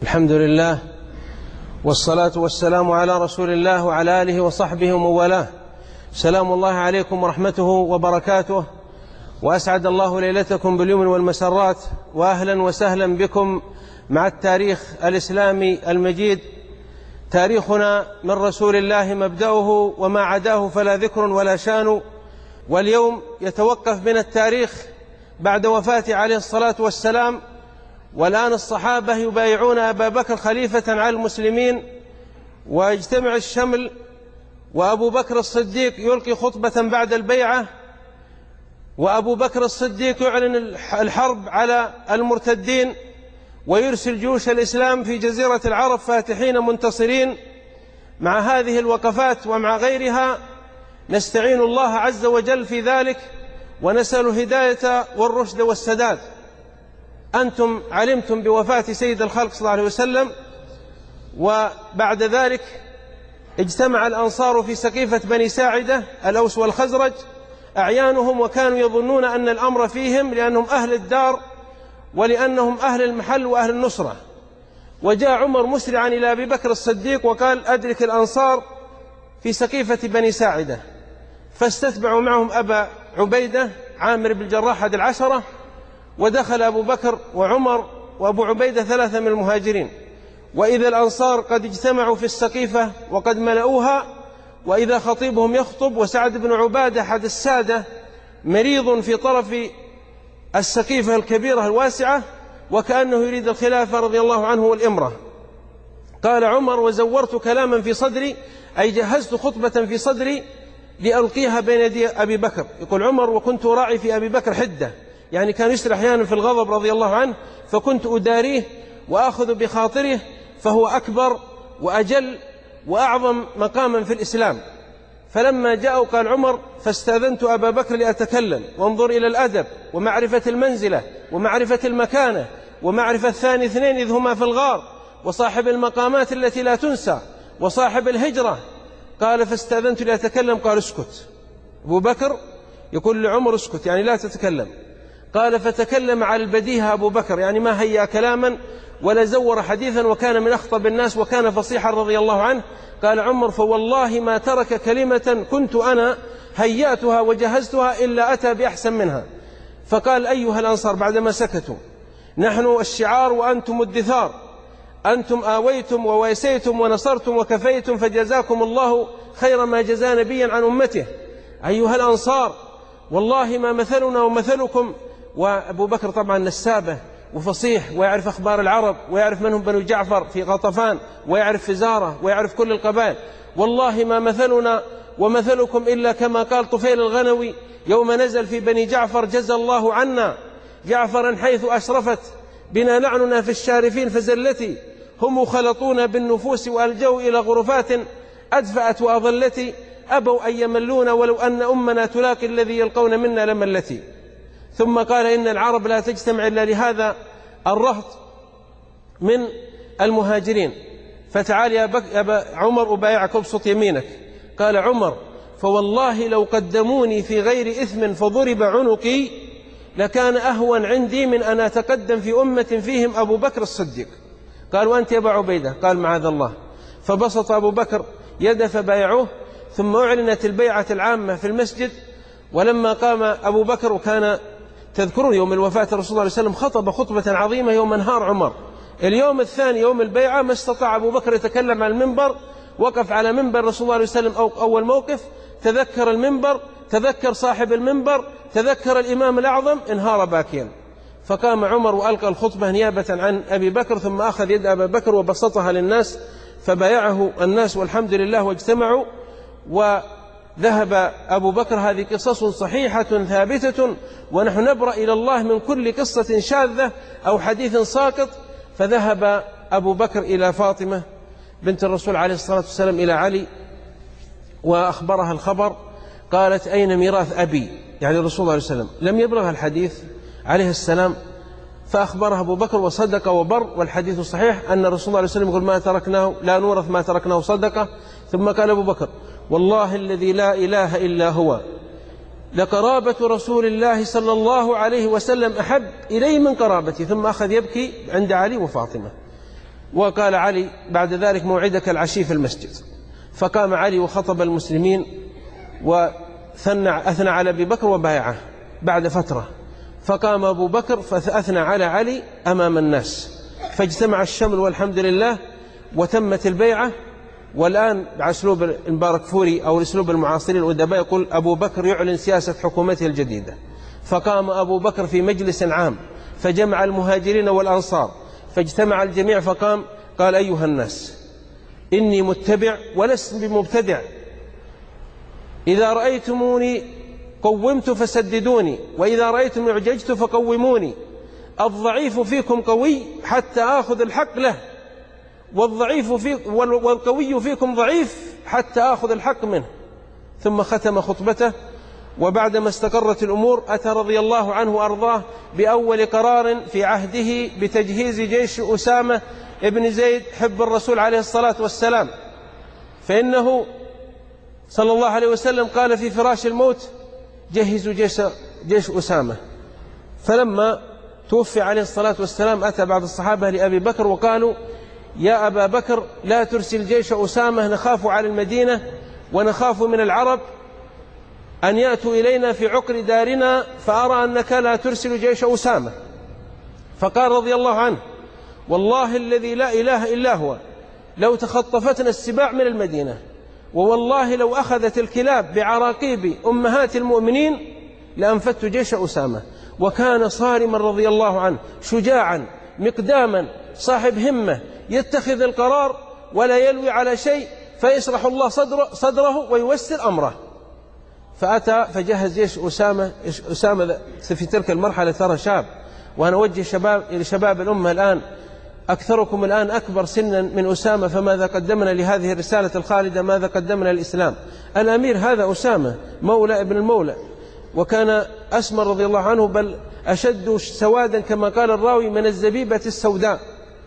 الحمد لله، والصلاة والسلام على رسول الله وعلى آله وصحبه ومن والاه. سلام الله عليكم ورحمته وبركاته، وأسعد الله ليلتكم باليمن والمسرات، وأهلا وسهلا بكم مع التاريخ الإسلامي المجيد. تاريخنا من رسول الله مبدأه، وما عداه فلا ذكر ولا شان. واليوم يتوقف من التاريخ بعد وفاته عليه الصلاة والسلام، والآن الصحابة يبايعون أبا بكر خليفة على المسلمين، ويجتمع الشمل، وأبو بكر الصديق يلقي خطبة بعد البيعة، وأبو بكر الصديق يعلن الحرب على المرتدين، ويرسل جيوش الإسلام في جزيرة العرب فاتحين منتصرين. مع هذه الوقفات ومع غيرها نستعين الله عز وجل في ذلك، ونسأل الهداية والرشد والسداد. أنتم علمتم بوفاة سيد الخلق صلى الله عليه وسلم، وبعد ذلك اجتمع الأنصار في سقيفة بني ساعدة الأوس والخزرج أعيانهم، وكانوا يظنون أن الأمر فيهم لأنهم أهل الدار ولأنهم أهل المحل وأهل النصرة. وجاء عمر مسرعا إلى أبي بكر الصديق وقال: أدرك الأنصار في سقيفة بني ساعدة. فاستتبعوا معهم أبا عبيدة عامر بن الجراح أحد العشرة، ودخل أبو بكر وعمر وأبو عبيدة ثلاثة من المهاجرين، وإذا الأنصار قد اجتمعوا في السقيفة وقد ملأوها، وإذا خطيبهم يخطب، وسعد بن عبادة أحد السادة مريض في طرف السقيفة الكبيرة الواسعة، وكأنه يريد الخلافة رضي الله عنه والإمرة. قال عمر: وزورت كلاما في صدري، أي جهزت خطبة في صدري لألقيها بين يدي أبي بكر. يقول عمر: وكنت راعي في أبي بكر حدة، يعني كان يسرع أحيانا في الغضب رضي الله عنه، فكنت أداريه وأخذ بخاطره، فهو أكبر وأجل وأعظم مقاما في الإسلام. فلما جاءوا قال عمر: فاستأذنت أبا بكر لأتكلم، وانظر إلى الأدب ومعرفة المنزلة ومعرفة المكانة ومعرفة ثاني اثنين إذ هما في الغار، وصاحب المقامات التي لا تنسى، وصاحب الهجرة. قال: فاستأذنت لأتكلم. قال: اسكت. أبو بكر يقول لعمر: اسكت، يعني لا تتكلم. قال: فتكلم على البديهة أبو بكر، يعني ما هيأ كلاما ولا زور حديثا، وكان من أخطب الناس وكان فصيحا رضي الله عنه. قال عمر: فوالله ما ترك كلمة كنت أنا هيأتها وجهزتها إلا أتى بأحسن منها. فقال: أيها الأنصار بعدما سكتوا: نحن الشعار وأنتم الدثار، أنتم آويتم وويسيتم ونصرتم وكفيتم، فجزاكم الله خير ما جزى نبيا عن أمته. أيها الأنصار والله ما مثلنا ومثلكم. وأبو بكر طبعا نسابه وفصيح، ويعرف أخبار العرب، ويعرف من هم بنو جعفر في غطفان، ويعرف فزارة، ويعرف كل القبائل. والله ما مثلنا ومثلكم إلا كما قال طفيل الغنوي يوم نزل في بني جعفر: جزى الله عنا جعفرا حيث أشرفت بنا لعننا في الشارفين، فزلتي هم خلطون بالنفوس وألجوا إلى غرفات أدفأت وأضلتي، أبوا أن يملون ولو أن أمنا تلاقي الذي يلقون منا لملتي. ثم قال: إن العرب لا تجتمع إلا لهذا الرهط من المهاجرين، فتعال يا أبا عمر أبايعك وابسط يمينك. قال عمر: فوالله لو قدموني في غير إثم فضرب عنقي لكان أهون عندي من أن أتقدم في أمة فيهم أبو بكر الصديق. قال: وأنت يا أبا عبيدة؟ قال: معاذ الله. فبسط أبو بكر يده فبايعوه، ثم أعلنت البيعة العامة في المسجد. ولما قام أبو بكر، وكان تذكرون يوم الوفاة الرسول صلى الله عليه وسلم خطب خطبة عظيمة يوم انهار عمر. اليوم الثاني يوم البيعة ما استطاع أبو بكر يتكلم على المنبر، وقف على منبر رسول الله عليه وسلم أول موقف، تذكر المنبر، تذكر صاحب المنبر، تذكر الإمام الأعظم، انهار باكيا. فقام عمر وألقى الخطبة نيابة عن أبي بكر، ثم أخذ يد أبي بكر وبسطها للناس، فبايعه الناس والحمد لله واجتمعوا وذهب أبو بكر. هذه قصص صحيحة ثابتة، ونحن نبرأ إلى الله من كل قصة شاذة أو حديث ساقط. فذهب أبو بكر إلى فاطمة بنت الرسول عليه الصلاة والسلام إلى علي، وأخبرها الخبر. قالت: أين ميراث أبي؟ يعني الرسول عليه السلام لم يبلغ الحديث عليه السلام. فأخبرها أبو بكر وصدق وبر، والحديث صحيح أن الرسول عليه السلام يقول: ما تركناه لا نورث ما تركناه صدقة. ثم قال أبو بكر: والله الذي لا إله إلا هو لقرابة رسول الله صلى الله عليه وسلم أحب إلي من قرابتي. ثم أخذ يبكي عند علي وفاطمة. وقال علي بعد ذلك: موعدك العشي في المسجد. فقام علي وخطب المسلمين وأثنى على أبي بكر وبايعه. بعد فترة فقام أبو بكر فأثنى على علي أمام الناس، فاجتمع الشمل والحمد لله وتمت البيعة. والآن بأسلوب المبارك فوري أو الأسلوب المعاصرين الأدباء يقول: أبو بكر يعلن سياسة حكومته الجديدة. فقام أبو بكر في مجلس عام فجمع المهاجرين والأنصار، فاجتمع الجميع فقام قال: أيها الناس، إني متبع ولست بمبتدع، إذا رأيتموني قومت فسددوني، وإذا رأيتم اعججت فقوموني، الضعيف فيكم قوي حتى آخذ الحق له، والقوي فيكم ضعيف حتى آخذ الحق منه. ثم ختم خطبته، وبعدما استقرت الأمور أتى رضي الله عنه وأرضاه بأول قرار في عهده بتجهيز جيش أسامة ابن زيد حب الرسول عليه الصلاة والسلام، فإنه صلى الله عليه وسلم قال في فراش الموت: جهزوا جيش أسامة. فلما توفي عليه الصلاة والسلام أتى بعض الصحابة لأبي بكر وقالوا: يا أبا بكر، لا ترسل جيش أسامة، نخاف على المدينة ونخاف من العرب أن يأتوا إلينا في عقر دارنا، فأرى أنك لا ترسل جيش أسامة. فقال رضي الله عنه: والله الذي لا إله إلا هو، لو تخطفتنا السباع من المدينة، ووالله لو أخذت الكلاب بعراقيب أمهات المؤمنين لأنفدت جيش أسامة. وكان صارما رضي الله عنه، شجاعا مقداما، صاحب همة، يتخذ القرار ولا يلوي على شيء، فيشرح الله صدره ويوسر أمره. فأتى فجهز جيش أسامة في تلك المرحلة ترى شاب، وأنا أوجه إلى شباب الأمة الآن: أكثركم الآن أكبر سنا من أسامة، فماذا قدمنا لهذه الرسالة الخالدة؟ ماذا قدمنا للإسلام؟ الأمير هذا أسامة مولى ابن المولى، وكان أسمر رضي الله عنه، بل أشد سوادا كما قال الراوي من الزبيبة السوداء.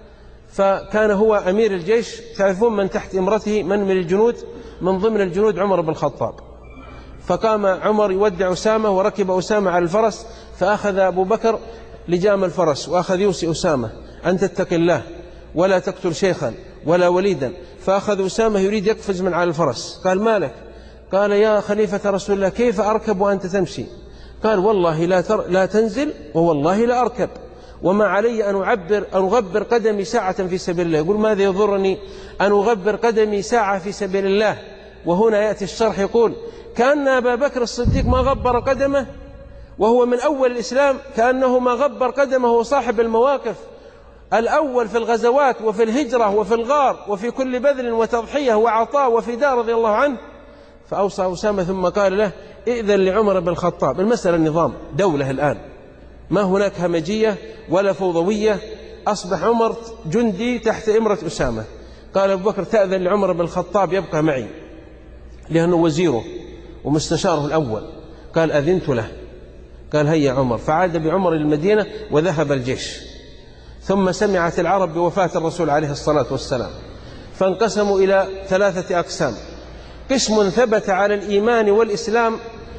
فكان هو أمير الجيش. تعرفون من تحت إمرته من الجنود؟ من ضمن الجنود عمر بن الخطاب. فقام عمر يودع أسامة، وركب أسامة على الفرس، فأخذ أبو بكر لجام الفرس وأخذ يوصي أسامة أن تتق الله ولا تقتل شيخا ولا وليدا. فأخذ أسامة يريد يقفز من على الفرس، قال: مالك؟ قال: يا خليفة رسول الله، كيف أركب وأنت تمشي؟ قال: والله لا تنزل، ووالله لا أركب، وما علي أن أغبر قدمي ساعة في سبيل الله. يقول: ماذا يضرني أن أغبر قدمي ساعة في سبيل الله؟ وهنا يأتي الشرح يقول: كأن أبا بكر الصديق ما غبر قدمه وهو من أول الإسلام، كأنه ما غبر قدمه وصاحب المواقف الأول في الغزوات وفي الهجرة وفي الغار وفي كل بذل وتضحية وعطاء وفداء رضي الله عنه. فأوصى أسامة ثم قال له: إذن لعمر بن الخطاب. المسألة النظام دولة الآن، ما هناك همجية ولا فوضوية، أصبح عمر جندي تحت إمرة أسامة. قال أبو بكر: تأذن لعمر بن الخطاب يبقى معي، لأنه وزيره ومستشاره الأول. قال: أذنت له. قال: هيا عمر. فعاد بعمر المدينة وذهب الجيش. ثم سمعت العرب بوفاة الرسول عليه الصلاة والسلام، فانقسموا إلى 3 أقسام: قسم ثبت على الإيمان والإسلام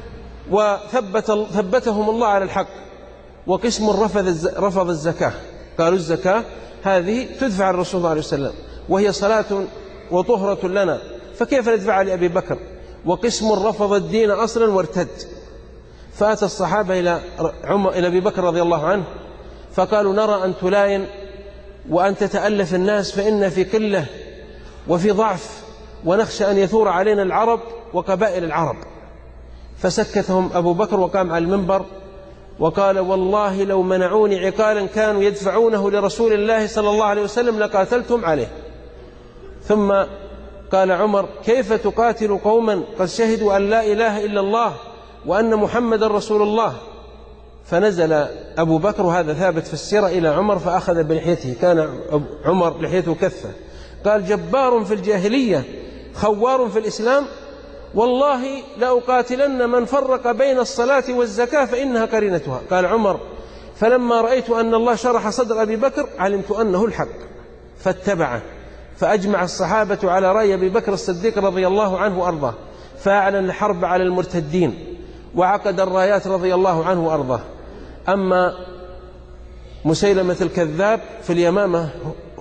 وثبتهم الله على الحق، وقسم رفض الزكاة، قالوا الزكاة هذه تدفع الرسول صلى الله عليه وسلم وهي صلاة وطهرة لنا، فكيف ندفعها لأبي بكر؟ وقسم رفض الدين أصلا وارتد. فأتى الصحابة إلى أبي بكر رضي الله عنه فقالوا: نرى أن تلاين وأن تتألف الناس، فإن في قلة وفي ضعف، ونخشى أن يثور علينا العرب وقبائل العرب. فسكتهم أبو بكر وقام على المنبر وقال: والله لو منعوني عقالا كانوا يدفعونه لرسول الله صلى الله عليه وسلم لقاتلتم عليه. ثم قال عمر: كيف تقاتل قوما قد شهدوا أن لا إله إلا الله وأن محمد رسول الله؟ فنزل أبو بكر، وهذا ثابت في السيرة، إلى عمر فأخذ بلحيته، كان عمر لحيته كثة، قال: جبار في الجاهلية خوار في الإسلام، والله لأقاتلن من فرق بين الصلاة والزكاة فإنها قرينتها. قال عمر: فلما رأيت أن الله شرح صدر أبي بكر علمت أنه الحق فاتبعه. فأجمع الصحابة على رأي أبي بكر الصديق رضي الله عنه وأرضاه، فأعلن الحرب على المرتدين وعقد الرايات رضي الله عنه وأرضاه. أما مسيلمة الكذاب في اليمامة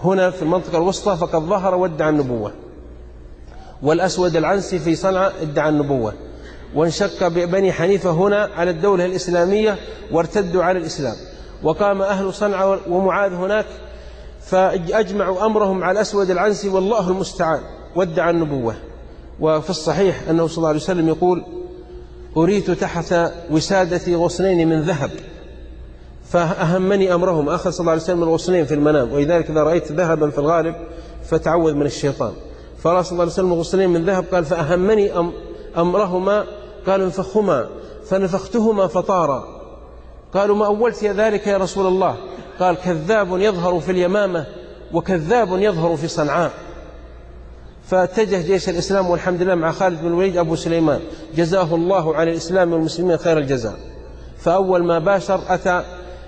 هنا في المنطقة الوسطى فقد ظهر وادعى النبوة، والأسود العنسي في صنعاء ادعى النبوة، وانشق بني حنيفة هنا على الدولة الإسلامية وارتدوا على الإسلام، وقام أهل صنعاء ومعاذ هناك فأجمعوا أمرهم على الأسود العنسي والله المستعان وادعى النبوة. وفي الصحيح أنه صلى الله عليه وسلم يقول: أريت تحت وسادتي غصنين من ذهب فأهمني أمرهم. أخذ صلى الله عليه وسلم الغصنين في المنام، ولذلك إذا رأيت ذهبا في الغالب فتعوذ من الشيطان. فرأى صلى الله عليه وسلم غصنين من ذهب، قال: فأهمني أمرهما، قالوا: انفخهما، فنفختهما فطارا. قالوا: ما أولت ذلك يا رسول الله؟ قال: كذاب يظهر في اليمامة وكذاب يظهر في صنعاء. فاتجه جيش الإسلام والحمد لله مع خالد بن الوليد أبو سليمان جزاه الله على الإسلام والمسلمين خير الجزاء. فأول ما باشر أتى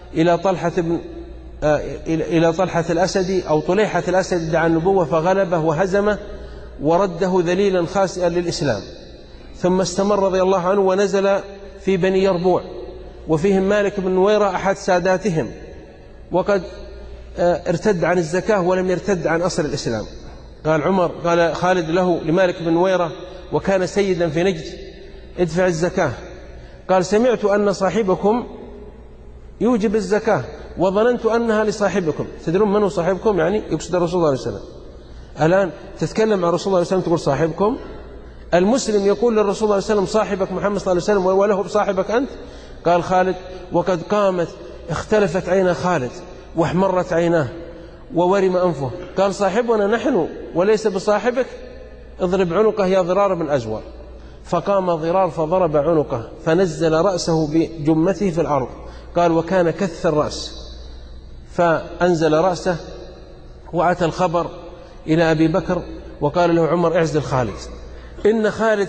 إلى طلحة الأسدي أو طليحة الأسدي دعا النبوة فغلبه وهزمه ورده ذليلا خاسئا للإسلام. ثم استمر رضي الله عنه ونزل في بني يربوع، وفيهم مالك بن نويرة أحد ساداتهم، وقد ارتد عن الزكاة ولم يرتد عن أصل الإسلام. قال خالد له لمالك بن نويرة وكان سيدا في نجد: ادفع الزكاة. قال: سمعت أن صاحبكم يوجب الزكاة وظننت أنها لصاحبكم. تدرون من هو صاحبكم؟ يعني يقصد الرسول صلى الله عليه وسلم. الآن تتكلم عن الرسول صلى الله عليه وسلم تقول صاحبكم. المسلم يقول للرسول صلى الله عليه وسلم صاحبك محمد صلى الله عليه وسلم وله بصاحبك أنت. قال خالد: وقد قامت اختلفت عين خالد واحمرت عيناه وورم أنفه. قال: صاحبنا نحن وليس بصاحبك، اضرب عنقه يا ضرار بن أزور. فقام ضرار فضرب عنقه فنزل رأسه بجمته في الأرض. قال: وكان كث الرأس. فأنزل رأسه وأتى الخبر إلى أبي بكر وقال له عمر: اعزل خالد، إن خالد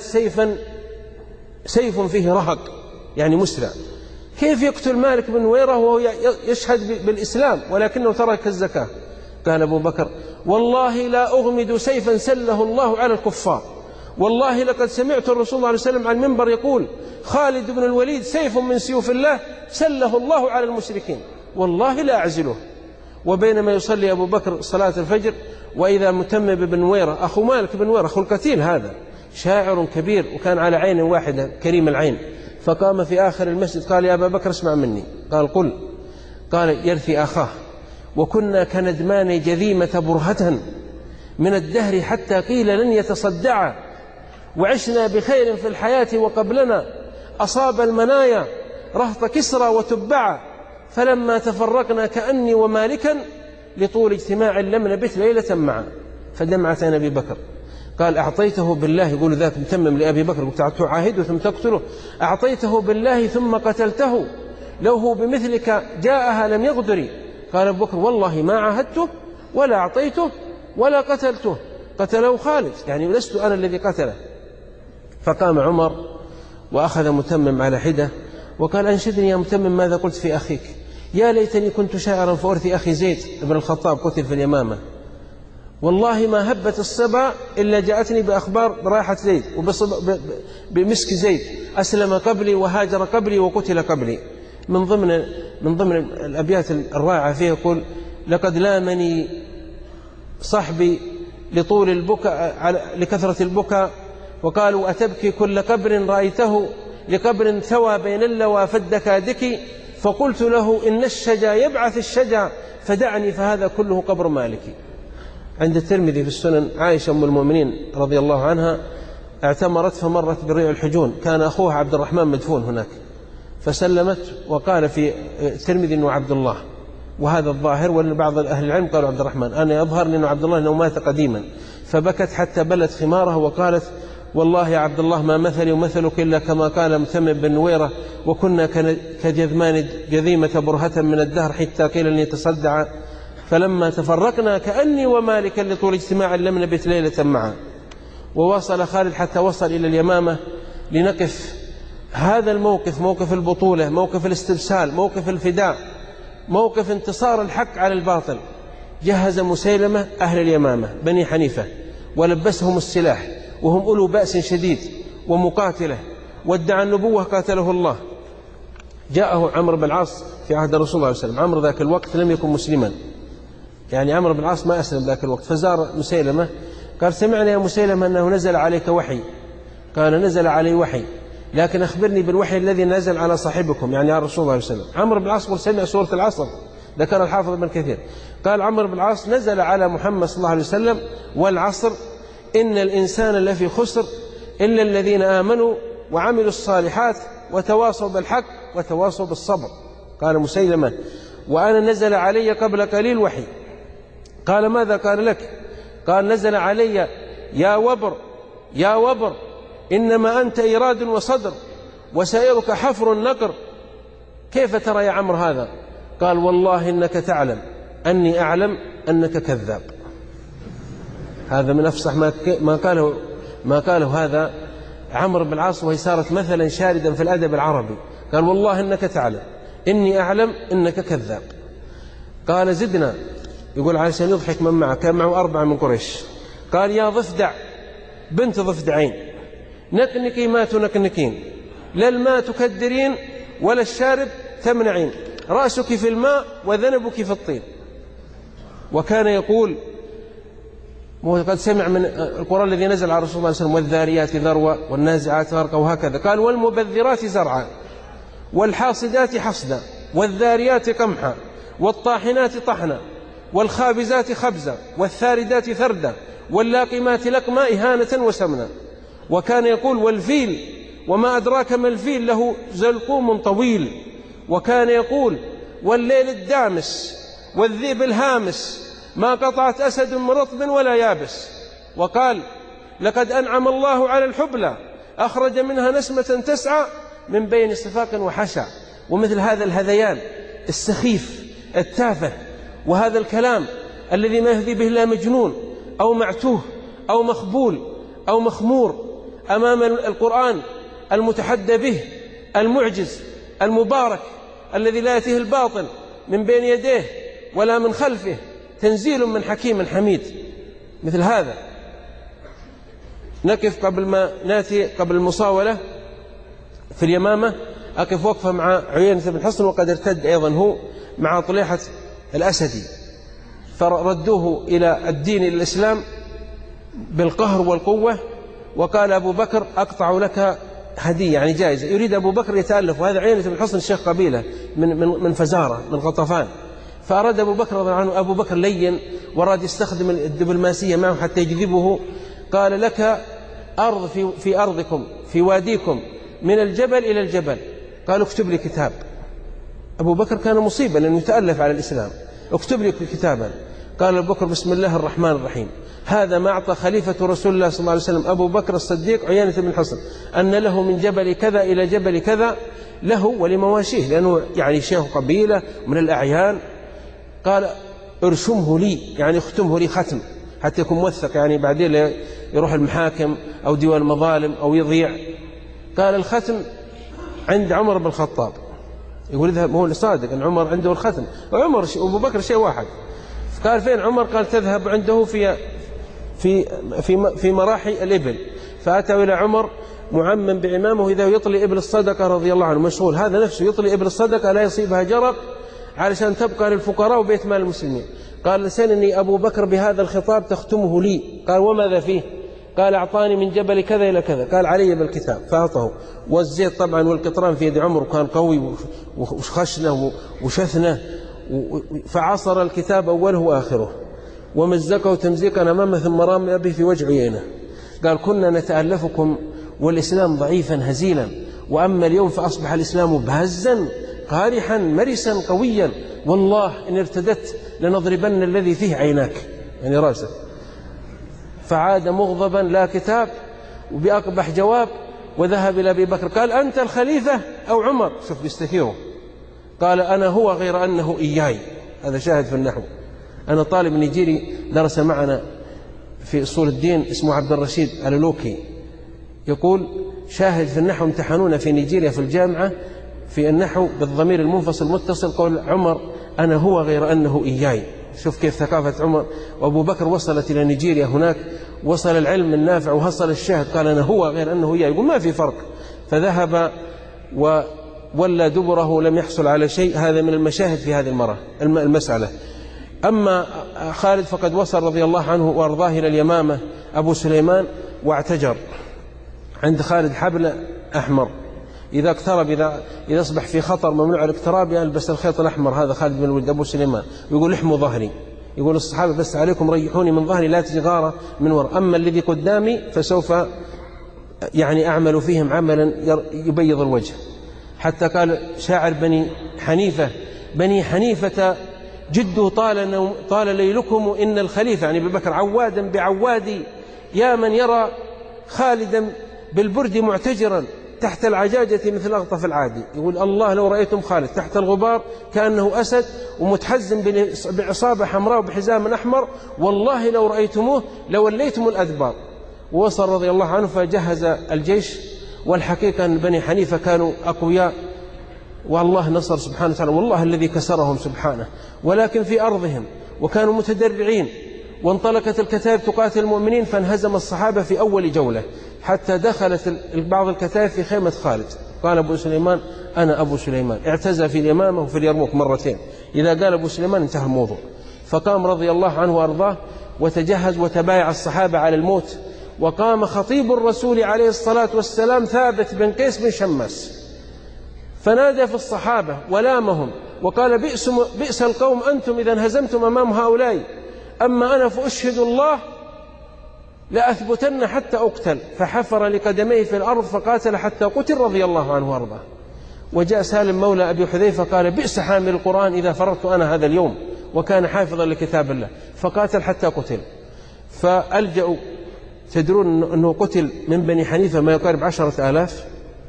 سيف فيه رهق، يعني مسرع. كيف يقتل مالك بن نويرة وهو يشهد بالإسلام ولكنه ترك الزكاة؟ قال أبو بكر: والله لا أغمد سيفا سله الله على الكفار، والله لقد سمعت الرسول صلى الله عليه وسلم على المنبر يقول: خالد بن الوليد سيف من سيوف الله سله الله على المشركين، والله لا أعزله. وبينما يصلي أبو بكر صلاة الفجر وإذا متمم بن نويرة أخو مالك بن نويرة أخو القتيل هذا شاعر كبير وكان على عين واحدة كريم العين، فقام في آخر المسجد قال: يا أبا بكر اسمع مني. قال: قل. قال: يرثي أخاه، وكنا كندمان جذيمة برهة من الدهر حتى قيل لن يتصدعا، وعشنا بخير في الحياة وقبلنا أصاب المنايا رهط كسرى وتبعا، فلما تفرقنا كأني ومالكا لطول اجتماع لم نبت ليلة معا. فدمعت عين أبي بكر. قال: أعطيته بالله، يقول ذاك متمم لأبي بكر: تعاهده ثم تقتله، أعطيته بالله ثم قتلته، لو هو بمثلك جاءها لم يغدري. قال أبو بكر: والله ما عاهدته ولا أعطيته ولا قتلته، قتله خالد، يعني لست أنا الذي قتله. فقام عمر وأخذ متمم على حدة وقال: أنشدني يا متمم ماذا قلت في أخيك؟ يا ليتني كنت شاعرا فأرثي أخي زيد بن الخطاب قتل في اليمامة، والله ما هبت الصبا إلا جاءتني بأخبار براحة زيد بمسك زيد، أسلم قبلي وهاجر قبلي وقتل قبلي. من ضمن الأبيات الرائعة فيه يقول: لقد لامني صحبي لطول البكاء لكثرة البكاء، وقالوا: أتبكي كل قبر رأيته لقبر ثوى بين اللوى فالدكادك، فقلت له: إن الشجا يبعث الشجا فدعني فهذا كله قبر مالكي. عند الترمذي في السنن عائشة أم المؤمنين رضي الله عنها اعتمرت فمرت بريع الحجون، كان أخوها عبد الرحمن مدفون هناك، فسلمت وقال في الترمذي أنه عبد الله، وهذا الظاهر، وأن بعض أهل العلم قالوا عبد الرحمن، أنا يظهر لأنه عبد الله أنه مات قديما. فبكت حتى بلت خمارها وقالت: والله يا عبد الله ما مثلي ومثلك إلا كما قال متمم بن نويرة، وكنا كجذمان جذيمة برهة من الدهر حتى قيل أن يتصدع، فلما تفرقنا كأني ومالكا لطول اجتماع لم نبت ليلة معا. ووصل خالد حتى وصل إلى اليمامة لنقف هذا الموقف، موقف البطولة، موقف الاستبسال، موقف الفداء، موقف انتصار الحق على الباطل. جهز مسيلمة أهل اليمامة بني حنيفة ولبسهم السلاح وهم أولو بأس شديد ومقاتلة، وادعى النبوة قاتله الله. جاءه عمرو بن العاص في عهد رسول الله صلى الله عليه وسلم، عمرو ذاك الوقت لم يكن مسلما، يعني عمرو بن العاص ما أسلم ذاك الوقت، فزار مسيلمة قال سمعنا يا مسيلمة أنه نزل عليك وحي. قال نزل علي وحي، لكن أخبرني بالوحي الذي نزل على صاحبكم يعني على رسول الله صلى الله عليه وسلم. عمرو بن العاص قال سمع سورة العصر، ذكر الحافظ ابن كثير، قال عمرو بن العاص نزل على محمد صلى الله عليه وسلم والعصر إن الإنسان لفي خسر إلا الذين آمنوا وعملوا الصالحات وتواصوا بالحق وتواصوا بالصبر. قال مسيلمة وأنا نزل علي قبل قليل وحي. قال ماذا قال لك؟ قال نزل علي يا وبر يا وبر إنما أنت إيراد وصدر وسائرك حفر النقر. كيف ترى يا عمرو هذا؟ قال والله إنك تعلم أني أعلم أنك كذاب. هذا من أفصح ما قاله هذا عمرو بن العاص، وهي صارت مثلا شاردا في الأدب العربي. قال والله إنك تعلم إني أعلم إنك كذاب. قال زدنا، يقول علشان يضحك من معه، كان معه 4 من قريش. قال يا ضفدع بنت ضفدعين نكنكي ما تنكنكين، لا الماء تكدرين ولا الشارب تمنعين، رأسك في الماء وذنبك في الطين. وكان يقول وقد سمع من القرآن الذي نزل على رسول الله صلى الله عليه وسلم والذاريات ذروة والنازعات غرقا وهكذا. قال والمبذرات زرعا والحاصدات حصدا والذاريات قمحا والطاحنات طحنا والخابزات خبزا والثاردات ثردا واللاقمات لقما إهانة وسمنا. وكان يقول والفيل وما أدراك ما الفيل له زلقوم طويل. وكان يقول والليل الدامس والذئب الهامس ما قطعت أسد من رطب ولا يابس. وقال لقد أنعم الله على الحبلى أخرج منها نسمة تسعى من بين صفاق وحشا. ومثل هذا الهذيان السخيف التافه وهذا الكلام الذي ما يهدي به إلا مجنون أو معتوه أو مخبول أو مخمور أمام القرآن المتحدى به المعجز المبارك الذي لا يأتيه الباطل من بين يديه ولا من خلفه، تنزيل من حكيم حميد. مثل هذا نقف قبل ما نأتي قبل المصاولة في اليمامة، أقف وقفة مع عيينة بن حصن وقد ارتد أيضا هو مع طليحة الأسدي، فردوه إلى الدين الإسلام بالقهر والقوة. وقال أبو بكر أقطع لك هدية يعني جائزة. يريد أبو بكر يتألف، وهذا عيينة بن حصن الشيخ قبيلة من فزارة من غطفان، فأراد أبو بكر رضي الله عنه، أبو بكر لين وراد يستخدم الدبلوماسية معه حتى يجذبه. قال لك أرض في أرضكم في واديكم من الجبل إلى الجبل. قالوا اكتب لي كتاب. أبو بكر كان مصيبا لأنه يتألف على الإسلام، اكتب لي كتابا. قال أبو بكر بسم الله الرحمن الرحيم، هذا ما أعطى خليفة رسول الله صلى الله عليه وسلم أبو بكر الصديق عيينة بن حصن أن له من جبل كذا إلى جبل كذا له ولمواشيه، لأنه يعني شيخ قبيلة من الأعيان. قال ارشمه لي يعني اختمه لي ختم حتى يكون موثق، يعني بعدين يروح المحاكم أو ديوان المظالم أو يضيع. قال الختم عند عمر بن الخطاب. يقول اذهب، هو صادق أن عمر عنده الختم، وعمر وأبو بكر شيء واحد. قال فين عمر؟ قال تذهب عنده في مراحي الإبل. فأتوا إلى عمر معمم بعمامه إذا يطلي إبل الصدقة رضي الله عنه، مشغول هذا نفسه يطلي إبل الصدقة لا يصيبها جرق علشان تبقى للفقراء وبيت مال المسلمين. قال لسنني أبو بكر بهذا الخطاب تختمه لي. قال وماذا فيه؟ قال أعطاني من جبل كذا إلى كذا. قال علي بالكتاب فأعطه. والزيت طبعا والقطران في يد عمر وكان قوي وخشنه وشثنه، فعصر الكتاب أوله وآخره ومزقه تمزيقا أمامه ثم رمى به في وجه عيينه. قال كنا نتألفكم والإسلام ضعيفا هزيلا، وأما اليوم فأصبح الإسلام بهزا قارحا مرسا قويا، والله إن ارتدت لنضربن الذي فيه عيناك يعني رأسك. فعاد مغضبا لا كتاب وبأقبح جواب وذهب إلى أبي بكر. قال أنت الخليفة أو عمر؟ شوف بيستثيره. قال أنا هو غير أنه إياي. هذا شاهد في النحو. أنا طالب نيجيري درس معنا في أصول الدين اسمه عبد الرشيد الألوكي، يقول شاهد في النحو امتحنونا في نيجيريا في الجامعة في النحو بالضمير المنفصل متصل، قول عمر أنا هو غير أنه إياي. شوف كيف ثقافة عمر. وأبو بكر وصلت إلى نيجيريا، هناك وصل العلم النافع وحصل الشاهد، قال أنا هو غير أنه إياي. يقول ما في فرق. فذهب وولى دبره لم يحصل على شيء. هذا من المشاهد في هذه المسألة. أما خالد فقد وصل رضي الله عنه وأرضاه إلى اليمامة أبو سليمان واعتجر عند خالد حبل أحمر، إذا اقترب إذا أصبح في خطر ممنوع الاقتراب يلبس الخيط الأحمر. هذا خالد بن الوليد أبو سليمان، ويقول احموا ظهري، يقول الصحابة بس عليكم ريحوني من ظهري لا تجغارة من وراء، أما الذي قدامي فسوف أعمل فيهم عملا يبيض الوجه. حتى قال شاعر بني حنيفة جده طال ليلكم إن الخليفة أبي بكر عوادا بعوادي، يا من يرى خالدا بالبرد معتجرا تحت العجاجة مثل أغطف العادي. يقول الله لو رأيتم خالد تحت الغبار كأنه أسد ومتحزم بعصابة حمراء وبحزام أحمر، والله لو رأيتموه لوليتم الأدبار. ووصل رضي الله عنه فجهز الجيش، والحقيقة أن بني حنيفة كانوا أقوياء والله نصر سبحانه وتعالى، والله الذي كسرهم سبحانه، ولكن في أرضهم وكانوا متدرعين، وانطلقت الكتائب تقاتل المؤمنين فانهزم الصحابة في أول جولة، حتى دخلت بعض الكتائب في خيمة خالد. قال أبو سليمان أنا أبو سليمان، اعتزى في اليمامة وفي اليرموك مرتين، إذا قال أبو سليمان انتهى الموضوع. فقام رضي الله عنه وأرضاه وتجهز وتبايع الصحابة على الموت. وقام خطيب الرسول عليه الصلاة والسلام ثابت بن قيس بن شماس فنادى في الصحابة ولامهم وقال بئس القوم أنتم إذا انهزمتم أمام هؤلاء، أما أنا فأشهد الله لأثبتن حتى أقتل. فحفر لقدميه في الأرض فقاتل حتى قتل رضي الله عنه وارضاه. وجاء سالم مولى أبي حذيفة قال بئس حامل القرآن إذا فررت أنا هذا اليوم، وكان حافظا لكتاب الله، فقاتل حتى قتل. فألجأوا، تدرون أنه قتل من بني حنيفة ما يقارب 10,000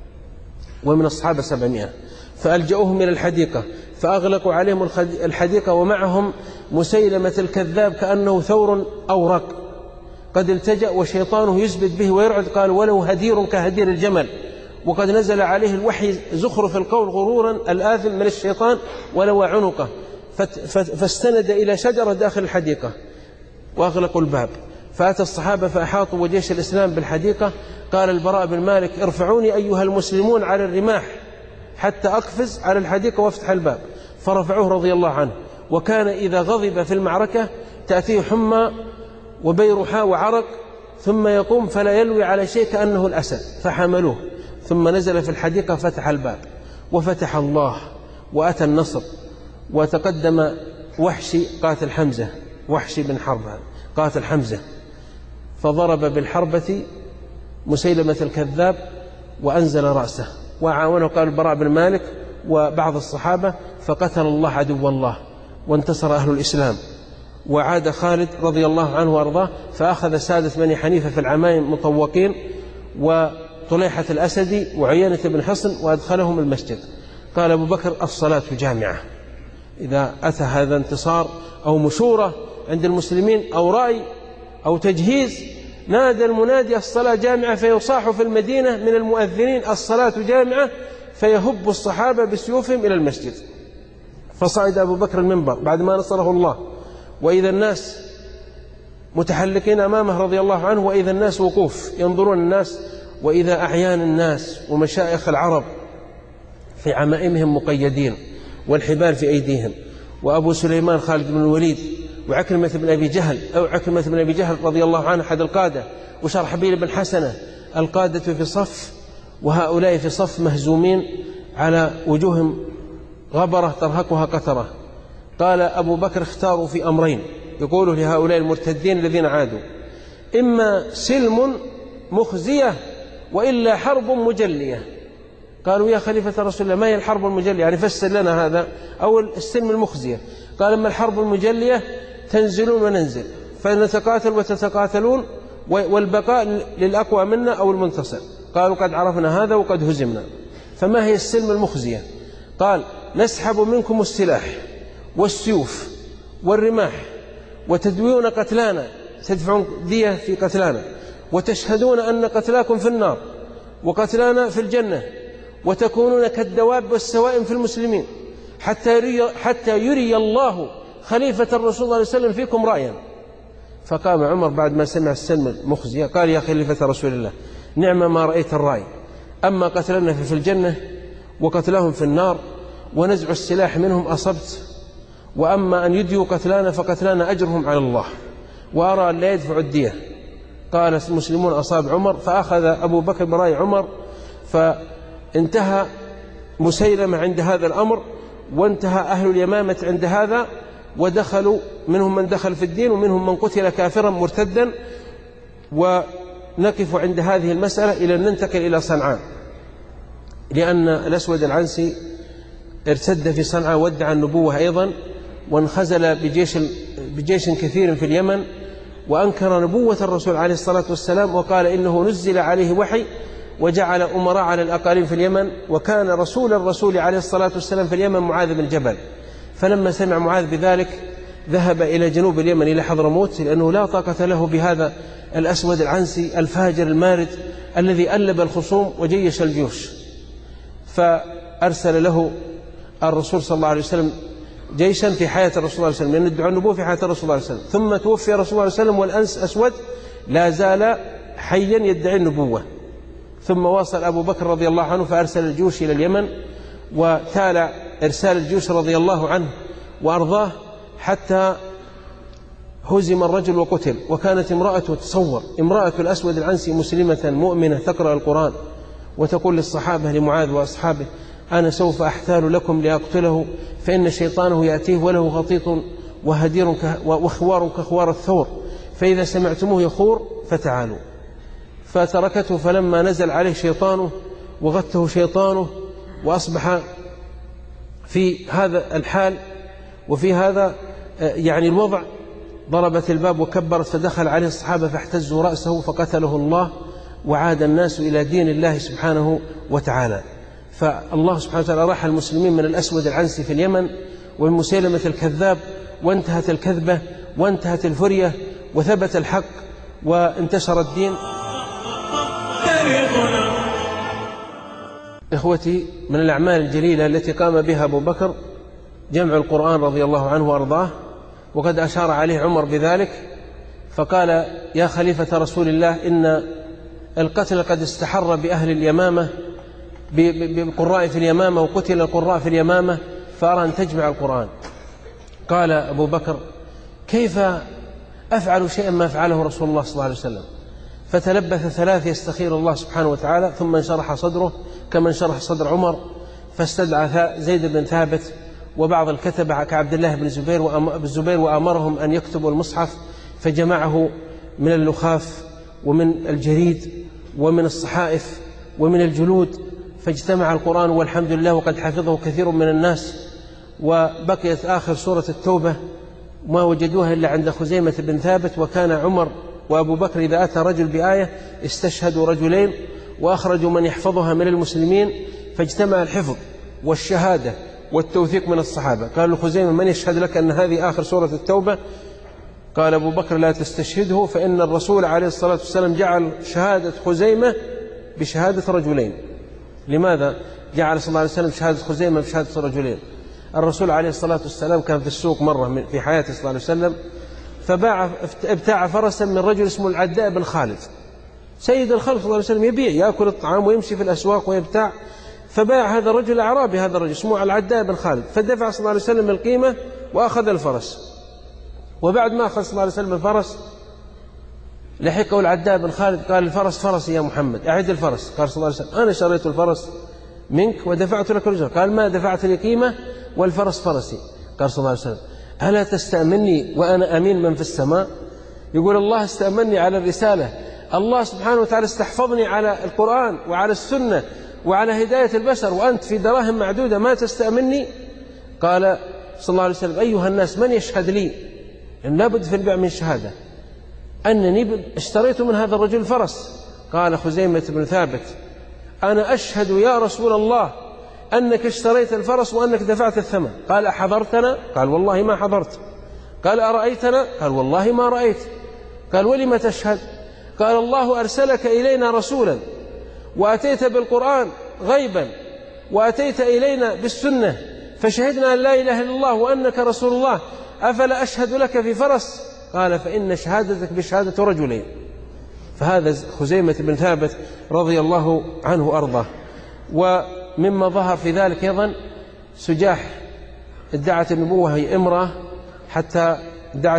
ومن الصحابة 700، فألجأوهم إلى الحديقة فأغلقوا عليهم الحديقة، ومعهم مسيلمة الكذاب كأنه ثور أورق قد التجأ وشيطانه يثبت به ويرعد، قال ولو هدير كهدير الجمل، وقد نزل عليه الوحي زخرف القول غرورا الآثم من الشيطان ولو عنقه، فاستند إلى شجرة داخل الحديقة وأغلقوا الباب. فأتى الصحابة فأحاطوا وجيش الإسلام بالحديقة. قال البراء بن مالك ارفعوني أيها المسلمون على الرماح حتى أقفز على الحديقة وافتح الباب، فرفعوه رضي الله عنه. وكان إذا غضب في المعركة تأتيه حمى وبيرحاء وعرق، ثم يقوم فلا يلوي على شيء كأنه الأسد، فحملوه ثم نزل في الحديقة فتح الباب وفتح الله وأتى النصر. وتقدم وحشي قاتل حمزة، وحشي بن حرب قاتل حمزة، فضرب بالحربة مسيلمة الكذاب وأنزل رأسه، وعاونه قال البراء بن مالك وبعض الصحابة، فقتل الله عدو الله وانتصر أهل الإسلام. وعاد خالد رضي الله عنه وأرضاه فأخذ سادة بني حنيفة في العمايم مطوقين وطليحة الأسدي وعيينة بن حصن وأدخلهم المسجد. قال أبو بكر الصلاة جامعة، إذا أتى هذا انتصار أو مشورة عند المسلمين أو رأي أو تجهيز نادى المنادي الصلاة جامعة، فيصاح في المدينة من المؤذنين الصلاة جامعة، فيهب الصحابة بسيوفهم إلى المسجد. فصعد أبو بكر المنبر بعد ما نصره الله، وإذا الناس متحلقين أمامه رضي الله عنه، وإذا الناس وقوف ينظرون الناس، وإذا أعيان الناس ومشايخ العرب في عمائمهم مقيدين والحبال في أيديهم، وأبو سليمان خالد بن الوليد وعكرمة بن أبي جهل أو عكرمة بن أبي جهل رضي الله عنه أحد القادة، وشرحبيل بن حسنة، القادة في صف وهؤلاء في صف مهزومين على وجوههم غبرة ترهقها قترة. قال أبو بكر اختاروا في أمرين يقولوا لهؤلاء المرتدين الذين عادوا: إما سلم مخزية وإلا حرب مجلية. قالوا يا خليفة رسول الله ما هي الحرب المجلية؟ يعني فسر لنا هذا. أو السلم المخزية؟ قال أما الحرب المجلية تنزلون وننزل فنتقاتل وتتقاتلون والبقاء للأقوى منا أو المنتصر. قالوا قد عرفنا هذا وقد هزمنا. فما هي السلم المخزية؟ قال نسحب منكم السلاح والسيوف والرماح وتدويون قتلانا، تدفعون دية في قتلانا، وتشهدون أن قتلاكم في النار وقتلانا في الجنة، وتكونون كالدواب والسوائم في المسلمين حتى يري الله خليفة الرسول صلى الله عليه وسلم فيكم رأيا. فقام عمر بعد ما سمع السلم المخزية قال يا خليفة رسول الله نعم ما رأيت الرأي، أما قتلنا في الجنة وقتلهم في النار ونزع السلاح منهم أصبت، وأما أن يديوا قتلانا فقتلانا أجرهم على الله، وأرى أن لا يدفع الدية. قال المسلمون أصاب عمر، فأخذ أبو بكر برأي عمر، فانتهى مسيلمة عند هذا الأمر، وانتهى أهل اليمامة عند هذا، ودخلوا منهم من دخل في الدين ومنهم من قتل كافرا مرتدا. ونقف عند هذه المسألة إلى أن ننتقل إلى صنعاء، لأن الأسود العنسي ارتد في صنعاء وادعى النبوة أيضا، وانخزل بجيش كثير في اليمن، وأنكر نبوة الرسول عليه الصلاة والسلام، وقال إنه نزل عليه وحي، وجعل أمراء على الأقاليم في اليمن. وكان رسول الرسول عليه الصلاة والسلام في اليمن معاذ بن جبل، فلما سمع معاذ بذلك ذهب إلى جنوب اليمن إلى حضرموت، لأنه لا طاقة له بهذا الأسود العنسي الفاجر المارد الذي ألب الخصوم وجيش الجيوش. فأرسل له الرسول صلى الله عليه وسلم جيشا في حياة الرسول صلى الله عليه وسلم، لأن ادعى النبوة في حياة الرسول صلى الله عليه وسلم. ثم توفي الرسول صلى الله عليه وسلم والأنس أسود لا زال حيا يدعي النبوة. ثم واصل أبو بكر رضي الله عنه فأرسل الجيوش إلى اليمن، وتالى إرسال الجيوش رضي الله عنه وأرضاه حتى هزم الرجل وقتل. وكانت امرأته، تصور امرأة الأسود العنسي مسلمة مؤمنة تقرأ القرآن وتقول للصحابة لمعاذ وأصحابه: أنا سوف أحتال لكم لأقتله، فإن شيطانه يأتيه وله غطيط وهدير وخوار كخوار الثور، فإذا سمعتموه يخور فتعالوا. فتركته، فلما نزل عليه شيطانه وغته شيطانه وأصبح في هذا الحال وفي هذا يعني الوضع، ضربت الباب وكبرت، فدخل عليه الصحابة فاحتزوا رأسه فقتله الله، وعاد الناس إلى دين الله سبحانه وتعالى. فالله سبحانه وتعالى راح المسلمين من الأسود العنسي في اليمن ومن مسيلمة الكذاب، وانتهت الكذبة وانتهت الفرية وثبت الحق وانتشر الدين. إخوتي، من الأعمال الجليلة التي قام بها أبو بكر جمع القرآن رضي الله عنه وأرضاه، وقد أشار عليه عمر بذلك، فقال: يا خليفة رسول الله، إن القتل قد استحر بأهل اليمامة، بالقراء في اليمامة، وقتل القراء في اليمامة، فأرى أن تجمع القرآن. قال أبو بكر: كيف أفعل شيئا ما فعله رسول الله صلى الله عليه وسلم؟ فتلبث 3 يستخير الله سبحانه وتعالى، ثم انشرح صدره كما انشرح صدر عمر، فاستدعى زيد بن ثابت وبعض الكتبة كعبد الله بن الزبير وأمرهم أن يكتبوا المصحف، فجمعه من اللخاف ومن الجريد ومن الصحائف ومن الجلود، فاجتمع القرآن والحمد لله، وقد حفظه كثير من الناس. وبقيت آخر سورة التوبة ما وجدوها إلا عند خزيمة بن ثابت. وكان عمر وأبو بكر إذا أتى رجل بآية استشهدوا رجلين وأخرجوا من يحفظها من المسلمين، فاجتمع الحفظ والشهادة والتوثيق من الصحابة. قال لخزيمة: من يشهد لك أن هذه آخر سورة التوبة؟ قال أبو بكر: لا تستشهده، فإن الرسول عليه الصلاة والسلام جعل شهادة خزيمة بشهادة رجلين. لماذا جعل صلى الله عليه وسلم شهادة خزيمة بشهادة رجلين؟ الرسول عليه الصلاة والسلام كان في السوق مرة في حياته صلى الله عليه وسلم، فابتاع فرسا من رجل اسمه العداء بن خالد، سيد الخلق صلى الله عليه وسلم، يبيع، يأكل الطعام ويمشي في الأسواق ويبتاع. فباع هذا الرجل أعرابي، هذا الرجل اسمه العداء بن خالد، فدفع صلى الله عليه وسلم القيمة وأخذ الفرس. وبعد ما أخذ صلى الله عليه وسلم الفرس لحقه العداء بن خالد، قال: الفرس فرسي يا محمد، أعد الفرس. قال صلى الله عليه وسلم: أنا شريت الفرس منك ودفعت لك الأجر. قال: ما دفعت لي قيمة والفرس فرسي. قال صلى الله عليه وسلم: ألا تستأمني وأنا أمين من في السماء؟ يقول الله استأمني على الرسالة، الله سبحانه وتعالى استحفظني على القرآن وعلى السنة وعلى هداية البشر، وأنت في دراهم معدودة ما تستأمني؟ قال صلى الله عليه وسلم: أيها الناس، من يشهد لي؟ إن لابد في البيع من الشهادة أنني اشتريت من هذا الرجل فرس. قال خزيمة بن ثابت: أنا أشهد يا رسول الله أنك اشتريت الفرس وأنك دفعت الثمن. قال: أحضرتنا؟ قال: والله ما حضرت. قال: أرأيتنا؟ قال: والله ما رأيت. قال: ولم تشهد؟ قال: الله أرسلك إلينا رسولا، وأتيت بالقرآن غيبا، وأتيت إلينا بالسنة، فشهدنا أن لا إله إلا الله وأنك رسول الله، أفلا أشهد لك في فرس؟ قال: فإن شهادتك بشهادة رجلين. فهذا خزيمة بن ثابت رضي الله عنه أرضاه. ومما ظهر في ذلك أيضا سجاح ادعت النبوة هي امرأة، حتى ادعت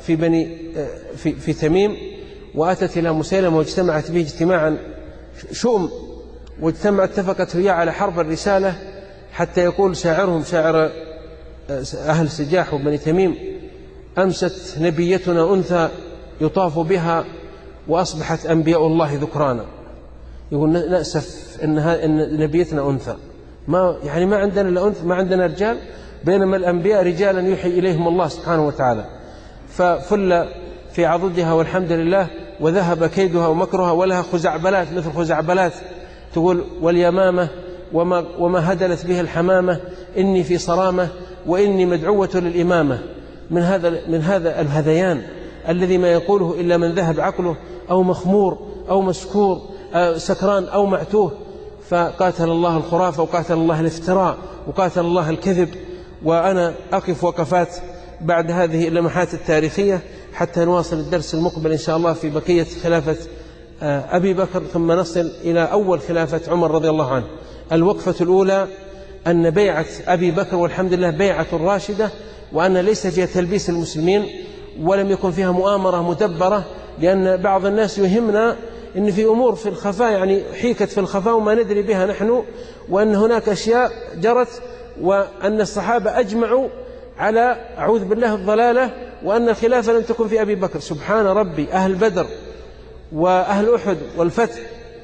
في تميم، وأتت إلى مسيلمة واجتمعت به اجتماعا شؤم، اتفقت وياه على حرب الرسالة، حتى يقول شاعرهم شاعر أهل سجاح وبني تميم: أمست نبيتنا أنثى يطاف بها وأصبحت أنبياء الله ذكرانا. يقول نأسف إن نبيتنا أنثى، ما عندنا إلا أنثى، ما عندنا رجال، بينما الأنبياء رجالا يوحي إليهم الله سبحانه وتعالى. ففل في عضدها والحمد لله، وذهب كيدها ومكرها، ولها خزعبلات مثل خزعبلات، تقول: واليمامة وما هدلت به الحمامة، إني في صرامة وإني مدعوة للإمامة. من هذا الهذيان الذي ما يقوله إلا من ذهب عقله أو مخمور أو مسكور سكران أو معتوه. فقاتل الله الخرافة، وقاتل الله الافتراء، وقاتل الله الكذب. وأنا أقف وقفات بعد هذه اللمحات التاريخية حتى نواصل الدرس المقبل إن شاء الله في بقية خلافة أبي بكر، ثم نصل إلى أول خلافة عمر رضي الله عنه. الوقفة الأولى أن بيعة أبي بكر والحمد لله بيعة راشدة، وأن ليس فيها تلبيس المسلمين، ولم يكن فيها مؤامرة مدبرة، لأن بعض الناس يهمنا إن في أمور في الخفاء، حيكت في الخفاء وما ندري بها نحن، وأن هناك أشياء جرت، وأن الصحابة أجمعوا على أعوذ بالله الضلالة، وأن الخلافة لم تكن في أبي بكر. سبحان ربي، أهل بدر وأهل أحد والفتح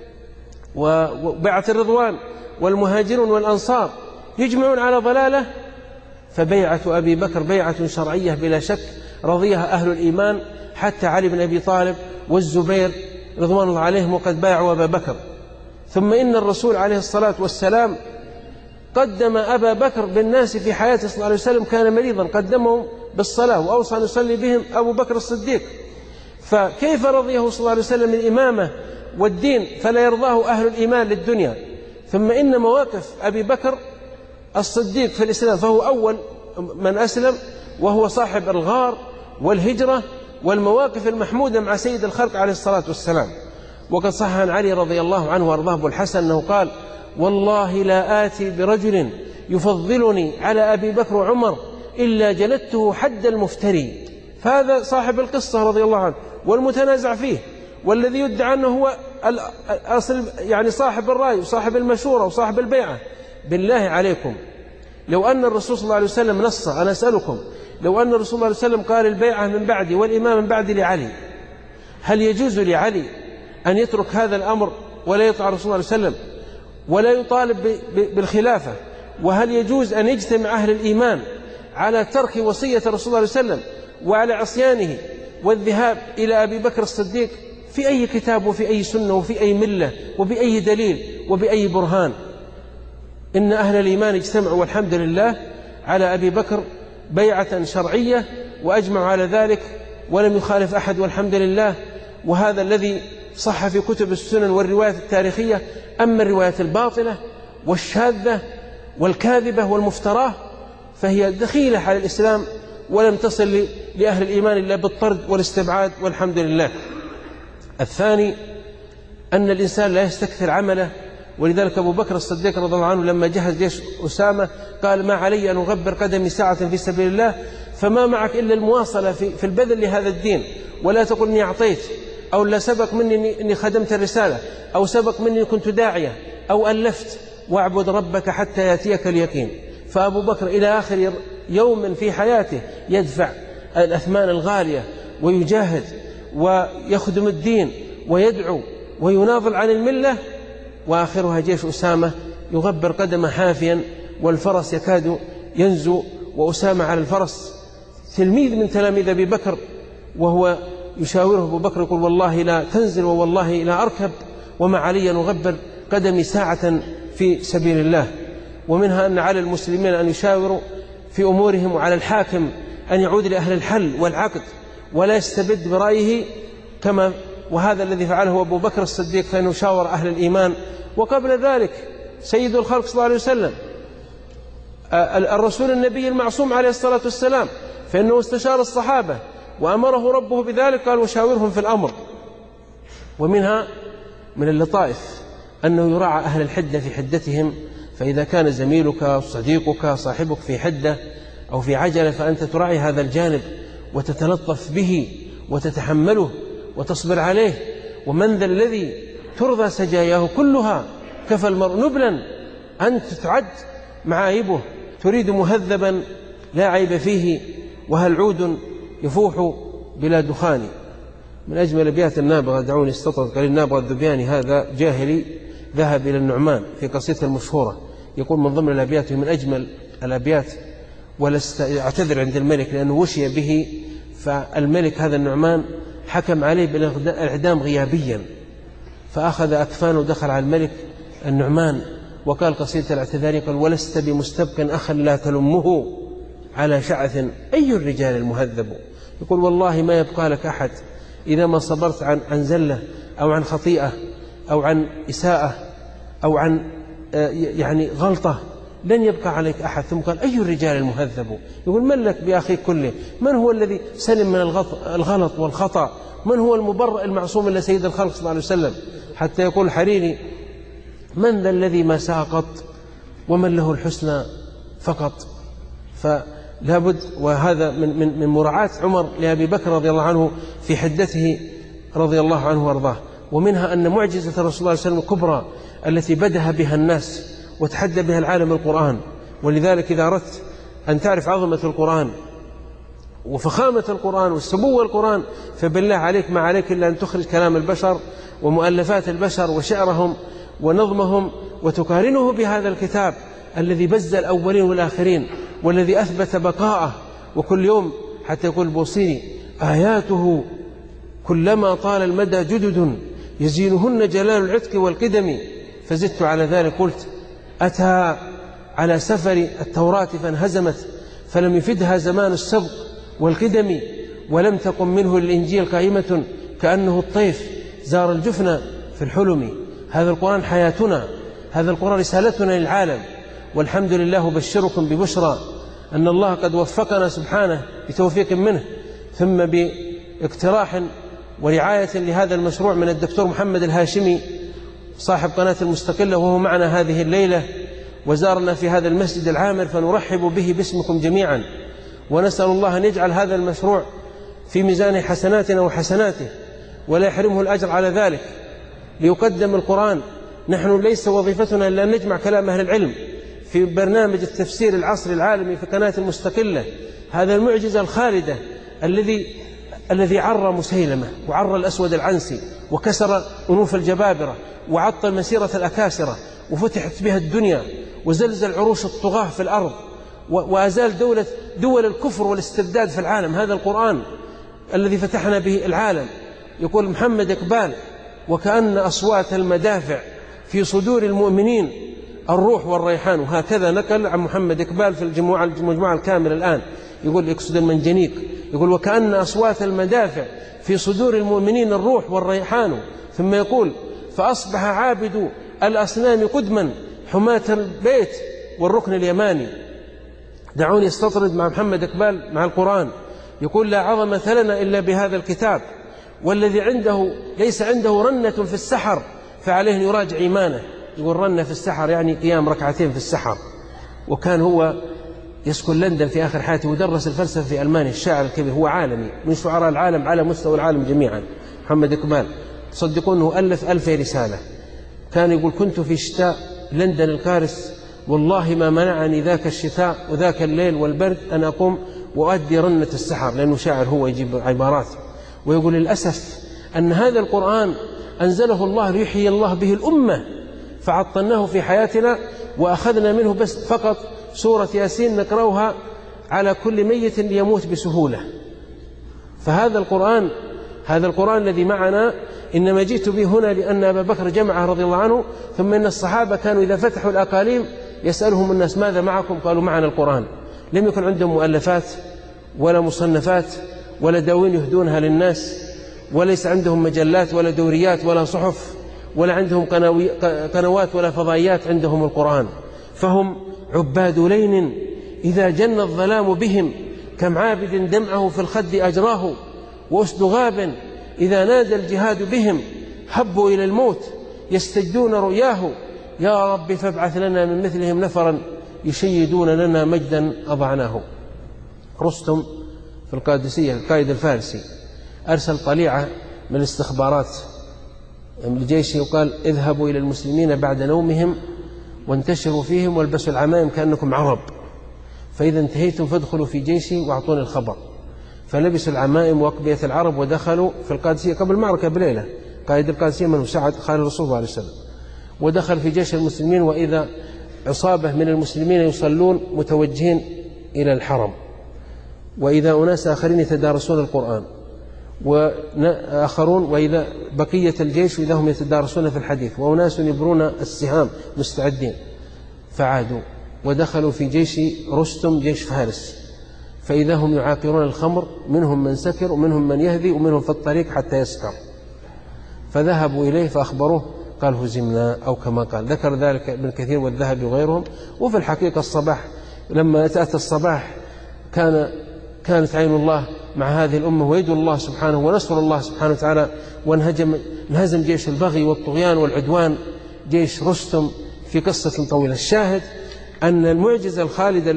وبيعة الرضوان والمهاجرون والأنصار يجمعون على ضلالة. فبيعة أبي بكر بيعة شرعية بلا شك، رضيها أهل الإيمان، حتى علي بن أبي طالب والزبير رضوان الله عليهم وقد بايعوا أبا بكر. ثم إن الرسول عليه الصلاة والسلام قدم أبا بكر بالناس في حياته صلى الله عليه وسلم، كان مريضا قدمهم بالصلاة، وأوصى أن يصلي بهم أبو بكر الصديق. فكيف رضيه صلى الله عليه وسلم الإمامة والدين فلا يرضاه أهل الإيمان للدنيا؟ ثم إن مواقف أبي بكر الصديق في الإسلام، فهو أول من أسلم، وهو صاحب الغار والهجرة والمواقف المحمودة مع سيد الخلق عليه الصلاة والسلام. وقد صح عن علي رضي الله عنه وأرضاه أبو الحسن أنه قال: والله لا آتي برجل يفضلني على أبي بكر وعمر إلا جلدته حد المفتري. فهذا صاحب القصة رضي الله عنه والمتنازع فيه، والذي يدعى أنه هو الأصل، صاحب الرأي وصاحب المشورة وصاحب البيعة. بالله عليكم، لو أن الرسول صلى الله عليه وسلم نص، أنا أسألكم، لو أن الرسول صلى الله عليه وسلم قال البيعة من بعدي والإمام من بعدي لعلي، هل يجوز لعلي أن يترك هذا الأمر ولا يطاع الرسول صلى الله عليه وسلم ولا يطالب بالخلافة؟ وهل يجوز أن يجتمع أهل الإيمان على ترك وصية الرسول صلى الله عليه وسلم وعلى عصيانه والذهاب إلى أبي بكر الصديق؟ في أي كتاب وفي أي سنة وفي أي ملة وبأي دليل وبأي برهان؟ إن أهل الإيمان اجتمعوا والحمد لله على أبي بكر بيعة شرعية، وأجمعوا على ذلك ولم يخالف أحد والحمد لله. وهذا الذي صح في كتب السنن والروايات التاريخية. أما الروايات الباطلة والشاذة والكاذبة والمفتراه فهي دخيلة على الإسلام، ولم تصل لأهل الإيمان إلا بالطرد والاستبعاد والحمد لله. الثاني أن الإنسان لا يستكثر عمله، ولذلك أبو بكر الصديق رضي الله عنه لما جهز جيش أسامة قال: ما علي أن أغبر قدمي ساعة في سبيل الله، فما معك إلا المواصلة في البذل لهذا الدين، ولا تقل إني أعطيت، أو لا سبق مني إني خدمت الرسالة، أو سبق مني كنت داعية، أو ألفت، واعبد ربك حتى يأتيك اليقين. فأبو بكر إلى آخر يوم في حياته يدفع الأثمان الغالية ويجاهد ويخدم الدين ويدعو ويناضل عن الملة، وآخرها جيش أسامة يغبر قدمه حافيا والفرس يكاد ينزو، وأسامة على الفرس تلميذ من تلاميذ أبي بكر، وهو يشاوره أبو بكر يقول: والله لا تنزل ووالله لا أركب، وما علي أن أغبر قدمي ساعة في سبيل الله. ومنها أن على المسلمين أن يشاوروا في أمورهم، وعلى الحاكم أن يعود لأهل الحل والعقد ولا يستبد برأيه وهذا الذي فعله أبو بكر الصديق، فإنه شاور أهل الإيمان. وقبل ذلك سيد الخلق صلى الله عليه وسلم الرسول النبي المعصوم عليه الصلاة والسلام، فإنه استشار الصحابة وأمره ربه بذلك، قال: وشاورهم في الأمر. ومنها من اللطائف أنه يراعى أهل الحدة في حدتهم، فإذا كان زميلك صديقك صاحبك في حدة أو في عجلة فأنت تراعي هذا الجانب وتتلطف به وتتحمله وتصبر عليه. ومن ذا الذي ترضى سجاياه كلها، كفى المرء نبلا أن تعد معايبه. تريد مهذبا لا عيب فيه، وهل عود يفوح بلا دخان. من أجمل أبيات النابغة، دعوني استطرد قليل، النابغة الذبياني هذا جاهلي ذهب إلى النعمان في قصيدته المشهورة، يقول من ضمن الأبيات من أجمل الأبيات: ولست أعتذر عند الملك لأنه وشي به، فالملك هذا النعمان حكم عليه بالإعدام غيابيا، فأخذ أكفانه ودخل على الملك النعمان وقال قصيدة الاعتذار، قال: ولست بمستبق أخا لا تلمه على شعث أي الرجال المهذب. يقول والله ما يبقى لك أحد إذا ما صبرت عن زلة أو عن خطيئة أو عن إساءة أو عن يعني غلطة، لن يبقى عليك أحد. ثم قال: أي الرجال المهذب. يقول من لك بأخيك كله؟ من هو الذي سلم من الغلط والخطأ؟ من هو المبرئ المعصوم إلا سيد الخلق صلى الله عليه وسلم؟ حتى يقول الحريري: من ذا الذي ما ساقط ومن له الحسنى فقط. فلا بد، وهذا من مراعاة عمر لأبي بكر رضي الله عنه في حدته رضي الله عنه وارضاه. ومنها أن معجزة رسول الله صلى الله عليه وسلم الكبرى التي بدها بها الناس وتحدى بها العالم القرآن. ولذلك إذا أردت أن تعرف عظمة القرآن وفخامة القرآن والسمو القرآن، فبالله عليك ما عليك إلا أن تخرج كلام البشر ومؤلفات البشر وشعرهم ونظمهم وتقارنه بهذا الكتاب الذي بز الأولين والآخرين والذي أثبت بقاءه. وكل يوم حتى يقول البوصيري: آياته كلما طال المدى جدد يزينهن جلال العتق والقدم. فزدت على ذلك قلت: أتى على سفر التوراة فانهزمت فلم يفدها زمان السبق والقدم، ولم تقم منه الإنجيل قائمة كأنه الطيف زار الجفن في الحلم. هذا القرآن حياتنا، هذا القرآن رسالتنا للعالم. والحمد لله بشركم ببشرى أن الله قد وفقنا سبحانه بتوفيق منه، ثم باقتراح ورعاية لهذا المشروع من الدكتور محمد الهاشمي صاحب قناة المستقلة، وهو معنا هذه الليلة وزارنا في هذا المسجد العامر، فنرحب به باسمكم جميعا، ونسأل الله أن يجعل هذا المشروع في ميزان حسناتنا وحسناته ولا يحرمه الأجر على ذلك. ليقدم القرآن، نحن ليس وظيفتنا إلا أن نجمع كلام أهل العلم في برنامج التفسير العصري العالمي في قناة المستقلة. هذا المعجزة الخالدة الذي عر مسيلمة وعر الأسود العنسي وكسر أنوف الجبابرة وعطل مسيرة الأكاسرة وفتحت بها الدنيا وزلزل عروش الطغاة في الأرض وأزال دول الكفر والاستبداد في العالم. هذا القرآن الذي فتحنا به العالم. يقول محمد إقبال: وكأن أصوات المدافع في صدور المؤمنين الروح والريحان. وهكذا نقل عن محمد إقبال في المجموعة الكاملة الآن، يقول يقصد المنجنيق، يقول: وكأن أصوات المدافع في صدور المؤمنين الروح والريحان. ثم يقول: فأصبح عابد الأصنام قدما حماة البيت والركن اليماني. دعوني استطرد مع محمد إقبال مع القرآن. يقول: لا عظمة لنا إلا بهذا الكتاب، والذي عنده ليس عنده رنة في السحر فعليه أن يراجع إيمانه. يقول رنة في السحر يعني قيام ركعتين في السحر. وكان هو يسكن لندن في آخر حياته ودرس الفلسفة في ألمانيا. الشاعر الكبير، هو عالمي من شعراء العالم على مستوى العالم جميعا. محمد إقبال تصدقون أنه ألف 1000 رسالة. كان يقول: كنت في شتاء لندن القارس، والله ما منعني ذاك الشتاء وذاك الليل والبرد أن أقوم وأؤدي رنة السحر، لأنه شاعر هو يجيب عبارات. ويقول: للأسف أن هذا القرآن أنزله الله ليحيي الله به الأمة، فعطلناه في حياتنا وأخذنا منه بس فقط سورة ياسين نقرأها على كل ميت ليموت بسهولة. فهذا القرآن، هذا القرآن الذي معنا إنما جئت به هنا لأن أبا بكر جمعه رضي الله عنه. ثم إن الصحابة كانوا إذا فتحوا الأقاليم يسألهم الناس: ماذا معكم؟ قالوا: معنا القرآن. لم يكن عندهم مؤلفات ولا مصنفات ولا دواوين يهدونها للناس، وليس عندهم مجلات ولا دوريات ولا صحف ولا عندهم قنوات ولا فضائيات، عندهم القرآن. فهم عباد ليل إذا جن الظلام بهم، كم عابد دمعه في الخد أجراه، وأسد غاب إذا نادى الجهاد بهم، هبوا إلى الموت يستجدون رؤياه. يا رب فابعث لنا من مثلهم نفرا يشيدون لنا مجدا أضعناه. رستم في القادسية القائد الفارسي أرسل طليعة من الاستخبارات لجيشه وقال اذهبوا إلى المسلمين بعد نومهم وانتشروا فيهم والبسوا العمائم كأنكم عرب، فإذا انتهيتم فادخلوا في جيشي وأعطوني الخبر. فلبسوا العمائم وأقبية العرب ودخلوا في القادسية قبل المعركة بليلة. قائد القادسية من سعد خالد رسول الله عليه وسلم، ودخل في جيش المسلمين وإذا عصابة من المسلمين يصلون متوجهين إلى الحرم، وإذا أناس آخرين يتدارسون القرآن، وآخرون وإذا بقية الجيش وإذا هم يتدارسون في الحديث، وأناس يبرون السهام مستعدين. فعادوا ودخلوا في جيش رستم جيش فارس، فإذا هم يعاقرون الخمر، منهم من سكر ومنهم من يهدي ومنهم في الطريق حتى يسكر. فذهبوا إليه فأخبروه قال هزمنا، أو كما قال. ذكر ذلك ابن كثير والذهبي وغيرهم. وفي الحقيقة الصباح لما أتى الصباح كانت عين الله مع هذه الأمة ويد الله سبحانه ونصر الله سبحانه وتعالى، وانهزم جيش البغي والطغيان والعدوان جيش رستم في قصة طويلة. الشاهد أن المعجزة الخالدة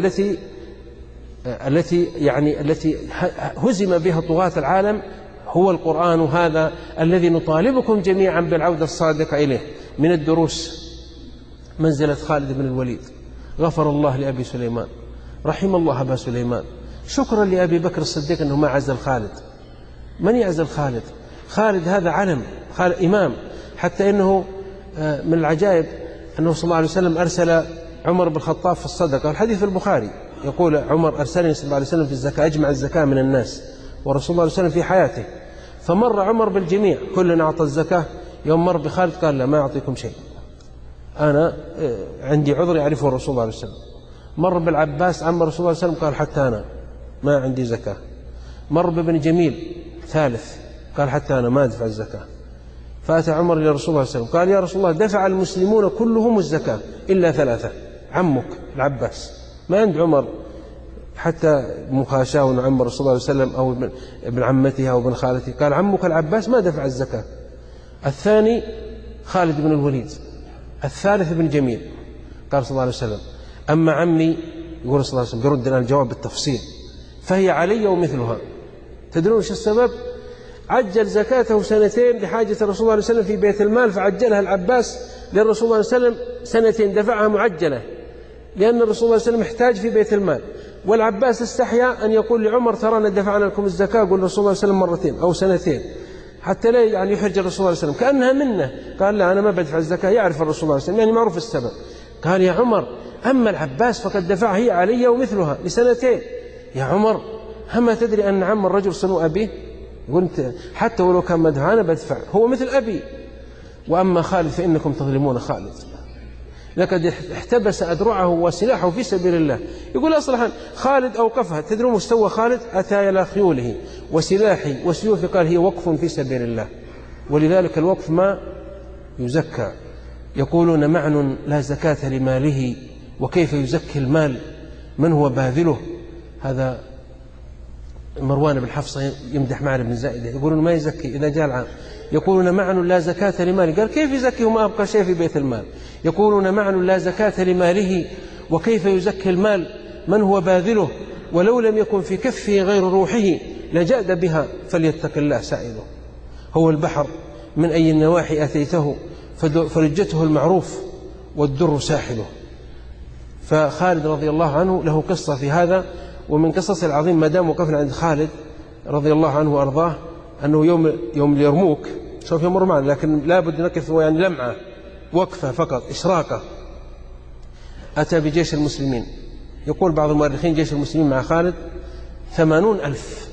التي هزم بها طغاة العالم هو القرآن، هذا الذي نطالبكم جميعا بالعودة الصادقة إليه. من الدروس منزلة خالد بن الوليد، غفر الله لأبي سليمان، رحم الله أبا سليمان، شكرا لأبي بكر الصديق أنه ما عزل خالد. من يعزل خالد؟ خالد هذا علم، خالد إمام، حتى إنه من العجائب أنه صلى الله عليه وسلم أرسل عمر بن الخطاب في الصدقة. الحديث في البخاري يقول عمر أرسلني صلى الله عليه وسلم في الزكاة أجمع الزكاة من الناس، ورسول الله صلى الله عليه وسلم في حياته. فمر عمر بالجميع كلنا أعطى الزكاة، يوم مر بخالد قال لا ما أعطيكم شيء، أنا عندي عذر يعرفه الرسول صلى الله عليه وسلم. مر بالعباس عم رسول الله صلى الله عليه وسلم قال حتى أنا ما عندي زكاة. مر بابن جميل ثالث قال حتى أنا ما أدفع الزكاة. فأتى عمر إلى رسول الله صلى الله عليه وسلم قال يا رسول الله دفع المسلمون كلهم الزكاة إلا ثلاثة، عمك العباس ما عند عمر حتى مخاشاه عم رسول الله صلى الله عليه وسلم أو ابن عمته أو ابن خالته، قال عمك العباس ما دفع الزكاة. الثاني خالد بن الوليد، الثالث ابن جميل. قال صلى الله عليه وسلم أما عمي، يقول صلى الله عليه وسلم يرد لنا الجواب بالتفصيل، فهي علي ومثلها. تدرون ايش السبب؟ عجل زكاته سنتين لحاجة الرسول صلى الله عليه وسلم في بيت المال، فعجلها العباس للرسول صلى الله عليه وسلم سنتين، دفعها معجلة لأن الرسول صلى الله عليه وسلم محتاج في بيت المال. والعباس استحيا أن يقول لعمر ترانا دفعنا لكم الزكاة، قل الرسول صلى الله عليه وسلم مرتين أو سنتين حتى لا يعني يحرج الرسول صلى الله عليه وسلم كأنها منه. قال لا أنا ما بدفع الزكاة، يعرف الرسول صلى الله عليه وسلم يعني معروف السبب. قال يا عمر أما العباس فقد دفع هي علي ومثلها لسنتين. يا عمر أما تدري أن عم الرجل صنو أبيه؟ قلت حتى ولو كان مدفع أنا بدفع، هو مثل أبي. وأما خالد فإنكم تظلمون خالد، لقد احتبس أدرعه وسلاحه في سبيل الله. يقول أصلا خالد أوقفها. تدرون مستوى خالد؟ أتى إلى خيوله وسلاحه وسيوفه، قال هي وقف في سبيل الله، ولذلك الوقف ما يزكى. يقولون معنى لا زكاة لماله، وكيف يزكي المال من هو باذله. هذا مروان بن حفصة يمدح معن بن زائدة، يقولون ما يزكي إذا جاء العام. يقولون معنى لا زكاة لماله، قال كيف يزكي وما أبقى شيء في بيت المال. يقولون معنى لا زكاة لماله، وكيف يزكي المال من هو باذله، ولو لم يكن في كفه غير روحه لجاد بها، فليتق الله سائله. هو البحر من أي النواحي أتيته، فرجته المعروف والدر ساحله. فخالد رضي الله عنه له قصة في هذا. ومن قصص العظيم ما دام وقفنا عند خالد رضي الله عنه وأرضاه، أنه يوم اليرموك سوف يمر معنا، لكن لا بد نقف يعني لمعة وقفة فقط إشراقة. أتى بجيش المسلمين، يقول بعض المؤرخين جيش المسلمين مع خالد 80,000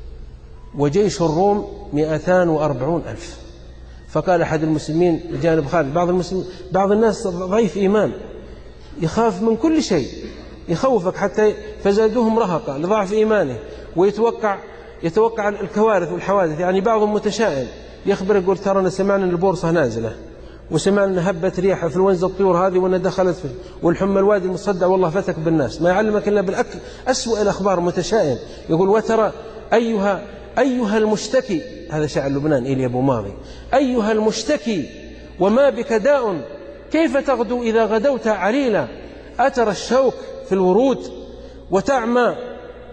وجيش الروم 240,000. فقال أحد المسلمين بجانب خالد، بعض الناس ضعيف إيمان يخاف من كل شيء، يخوفك حتى فزادوهم رهقا لضعف إيمانه، ويتوقع الكوارث والحوادث. يعني بعضهم متشائم يخبر يقول ترى سمعنا البورصة نازلة، وسمعنا هبت ريح انفلونزا الطيور هذه وأن دخلت فيه، والحمى الوادي المصدع والله فتك بالناس. ما يعلمك إلا بالأكل أسوأ الأخبار. متشائم يقول وترى أيها المشتكي، هذا شاعر لبنان إيليا أبو ماضي، أيها المشتكي وما بك داء، كيف تغدو إذا غدوت عليلا، أترى الشوك في الورود وتعمى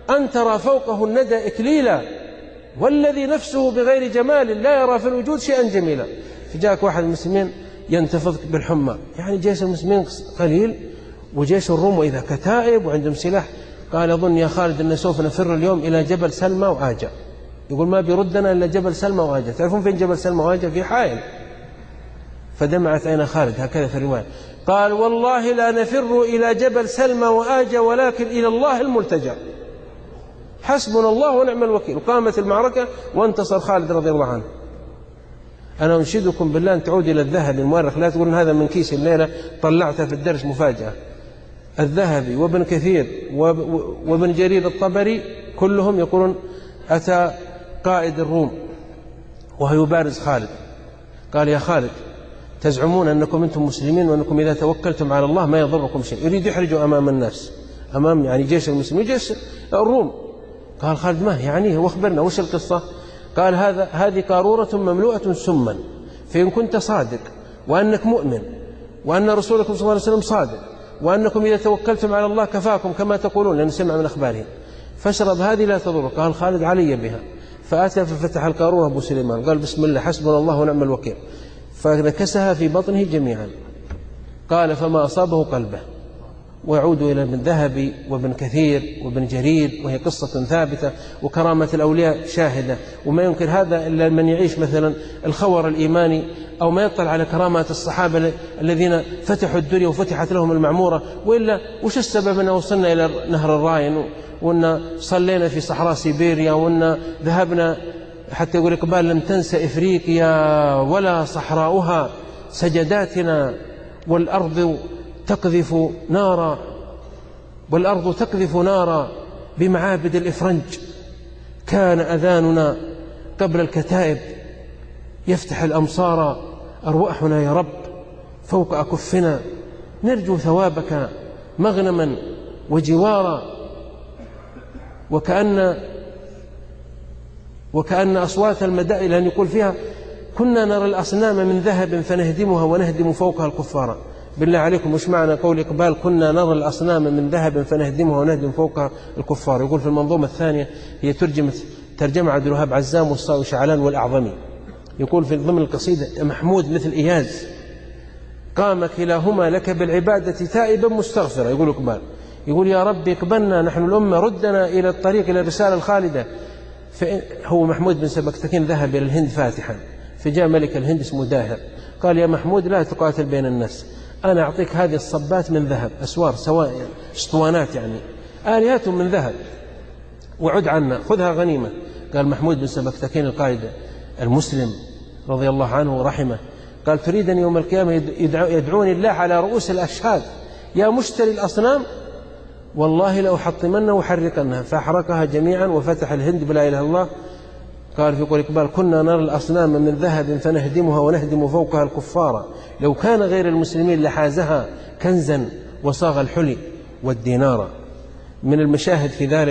أن ترى فوقه الندى إكليلا والذي نفسه بغير جمال لا يرى في الوجود شيئا جميلا. فجاءك واحد من المسلمين ينتفض بالحمى، يعني جيش المسلمين قليل وجيش الروم وإذا كتائب وعندهم سلاح. قال أظن يا خالد أن سوف نفر اليوم إلى جبل سلمى وآجا. يقول ما بيردنا إلا جبل سلمى وآجا. تعرفون فين جبل سلمى وآجا؟ في حائل. فدمعت عين خالد هكذا في الرواية. قال والله لا نفر إلى جبل سلمى وآجا ولكن إلى الله الملتجأ، حسبنا الله ونعم الوكيل. وقامت المعركة وانتصر خالد رضي الله عنه. أنا أنشدكم بالله أن تعود إلى الذهبي المؤرخ، لا تقولون هذا من كيس الليلة طلعتها في الدرس مفاجأة. الذهبي وابن كثير وابن جرير الطبري كلهم يقولون أتى قائد الروم وهو يبارز خالد، قال يا خالد تزعمون أنكم أنتم مسلمين وأنكم إذا توكلتم على الله ما يضركم شيء. يريد يحرجوا أمام الناس، أمام يعني جيش المسلمين جيش الروم. قال خالد ما يعني واخبرنا وش القصة؟ قال هذه قارورة مملوءة سما، فإن كنت صادق وأنك مؤمن وأن رسولكم صلى الله عليه وسلم صادق وأنكم إذا توكلتم على الله كفاكم كما تقولون لأن سمع من أخبارهم، فاشرب هذه لا تضر. قال خالد علي بها. فأتى ففتح القارورة أبو سليمان قال بسم الله حسبنا الله ونعم الوكيل، فنكسها في بطنه جميعا. قال فما أصابه قلبه. ويعود إلى ابن ذهبي وابن كثير وابن جرير، وهي قصة ثابتة وكرامة الأولياء شاهدة، وما ينكر هذا إلا من يعيش مثلا الخور الإيماني أو ما يطلع على كرامات الصحابة الذين فتحوا الدنيا وفتحت لهم المعمورة. وإلا وش السبب أن وصلنا إلى نهر الراين وأن صلينا في صحراء سيبيريا وأن ذهبنا حتى يقول إقبال لم تنسى إفريقيا ولا صحراؤها سجداتنا والأرض تقذف نارا بمعابد الإفرنج. كان أذاننا قبل الكتائب يفتح الأمصار، أرواحنا يا رب فوق أكفنا نرجو ثوابك مغنما وجوارا. وكأن أصوات المدائن أن يقول فيها كنا نرى الأصنام من ذهب فنهدمها ونهدم فوقها الكفار. بالله عليكم وش معنى قول إقبال كنا نرى الأصنام من ذهب فنهدمها ونهدم فوقها الكفار؟ يقول في المنظومة الثانية هي ترجمة عبد الوهاب عزام والصاوي شعلان والأعظمي، يقول في ضمن القصيدة محمود مثل إياز قام كلاهما لك بالعبادة تائبا مستغفرا. يقول إقبال يقول يا رب اقبلنا نحن الأمة ردنا إلى الطريق إلى الرسالة الخالدة. هو محمود بن سبكتكين ذهب إلى الهند فاتحا، فجاء ملك الهند اسمه داهر قال يا محمود لا تقاتل بين الناس، أنا أعطيك هذه الصبات من ذهب، أسوار سواء اسطوانات يعني آليات من ذهب، وعد عنا خذها غنيمة. قال محمود بن سبكتكين القائد المسلم رضي الله عنه ورحمه قال تريدني يوم القيامة يدعوني الله على رؤوس الأشهاد يا مشتري الأصنام والله لأحطمنها وحرقنها. فأحرقها جميعا وفتح الهند بلا إله إلا الله. قال في قول إقبال كنا نرى الأصنام من ذهب فنهدمها ونهدم فوقها الكفار، لو كان غير المسلمين لحازها كنزا وصاغ الحلي والدينار. من المشاهد في ذلك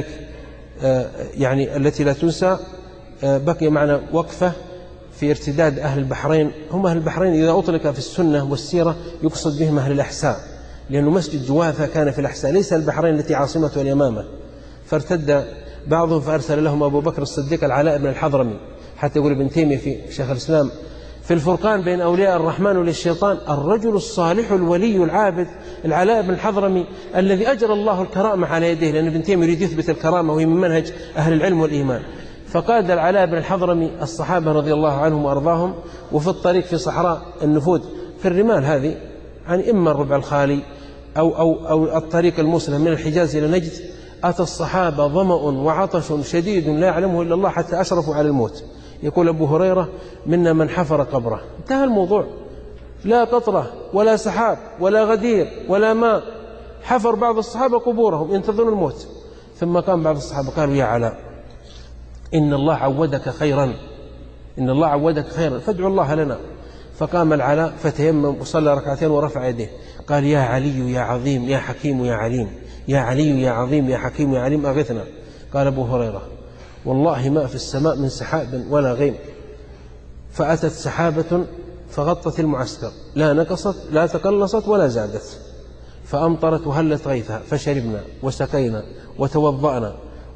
يعني التي لا تنسى بقي معنا وقفة في ارتداد أهل البحرين. هم أهل البحرين إذا أطلق في السنة والسيرة يقصد بهم أهل الأحساء، لأنه مسجد جواثة كان في الأحساء ليس البحرين التي عاصمته اليمامة. فارتد بعضهم فأرسل لهم أبو بكر الصديق العلاء بن الحضرمي، حتى يقول ابن تيمية في شيخ الإسلام في الفرقان بين أولياء الرحمن وللشيطان الرجل الصالح الولي العابد العلاء بن الحضرمي الذي أجرى الله الكرامة على يديه، لأن ابن تيمية يريد يثبت الكرامة وهي من منهج أهل العلم والإيمان. فقاد العلاء بن الحضرمي الصحابة رضي الله عنهم وأرضاهم، وفي الطريق في صحراء النفود في الرمال هذه يعني إما الربع الخالي أو الطريق الموصلة من الحجاز إلى نجد، أتى الصحابة ظمأ وعطش شديد لا يعلمه إلا الله حتى أشرفوا على الموت. يقول أبو هريرة منا من حفر قبره. انتهى الموضوع، لا قطرة ولا سحاب ولا غدير ولا ماء، حفر بعض الصحابة قبورهم ينتظرون الموت. ثم قام بعض الصحابة قالوا يا علاء إن الله عودك خيرا، إن الله عودك خيرا فادعوا الله لنا. فقام العلاء فتيمم وصلى ركعتين ورفع يديه قال يا علي يا عظيم يا حكيم يا عليم، يا علي يا عظيم يا حكيم يا عليم أغثنا. قال أبو هريرة والله ما في السماء من سحاب ولا غيم. فأتت سحابة فغطت المعسكر، لا نقصت لا تقلصت ولا زادت، فأمطرت وهلت غيثها، فشربنا وسقينا وتوضأنا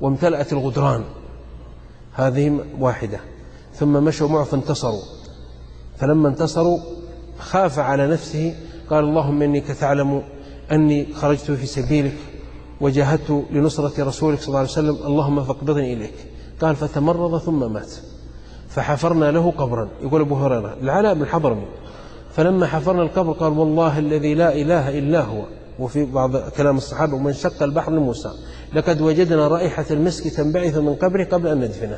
وامتلأت الغدران. هذه واحدة. ثم مشوا معه فانتصروا، فلما انتصروا خاف على نفسه، قال اللهم إنك تعلم أني خرجت في سبيلك وجاهدت لنصرة رسولك صلى الله عليه وسلم، اللهم فاقبضني إليك. قال فتمرض ثم مات، فحفرنا له قبرا. يقول أبو هريرة العلاء بن الحضرمي، فلما حفرنا القبر قال والله الذي لا إله إلا هو. وفي بعض كلام الصحابة ومن شق البحر لموسى لقد وجدنا رائحة المسك تنبعث من قبره قبل أن ندفنه،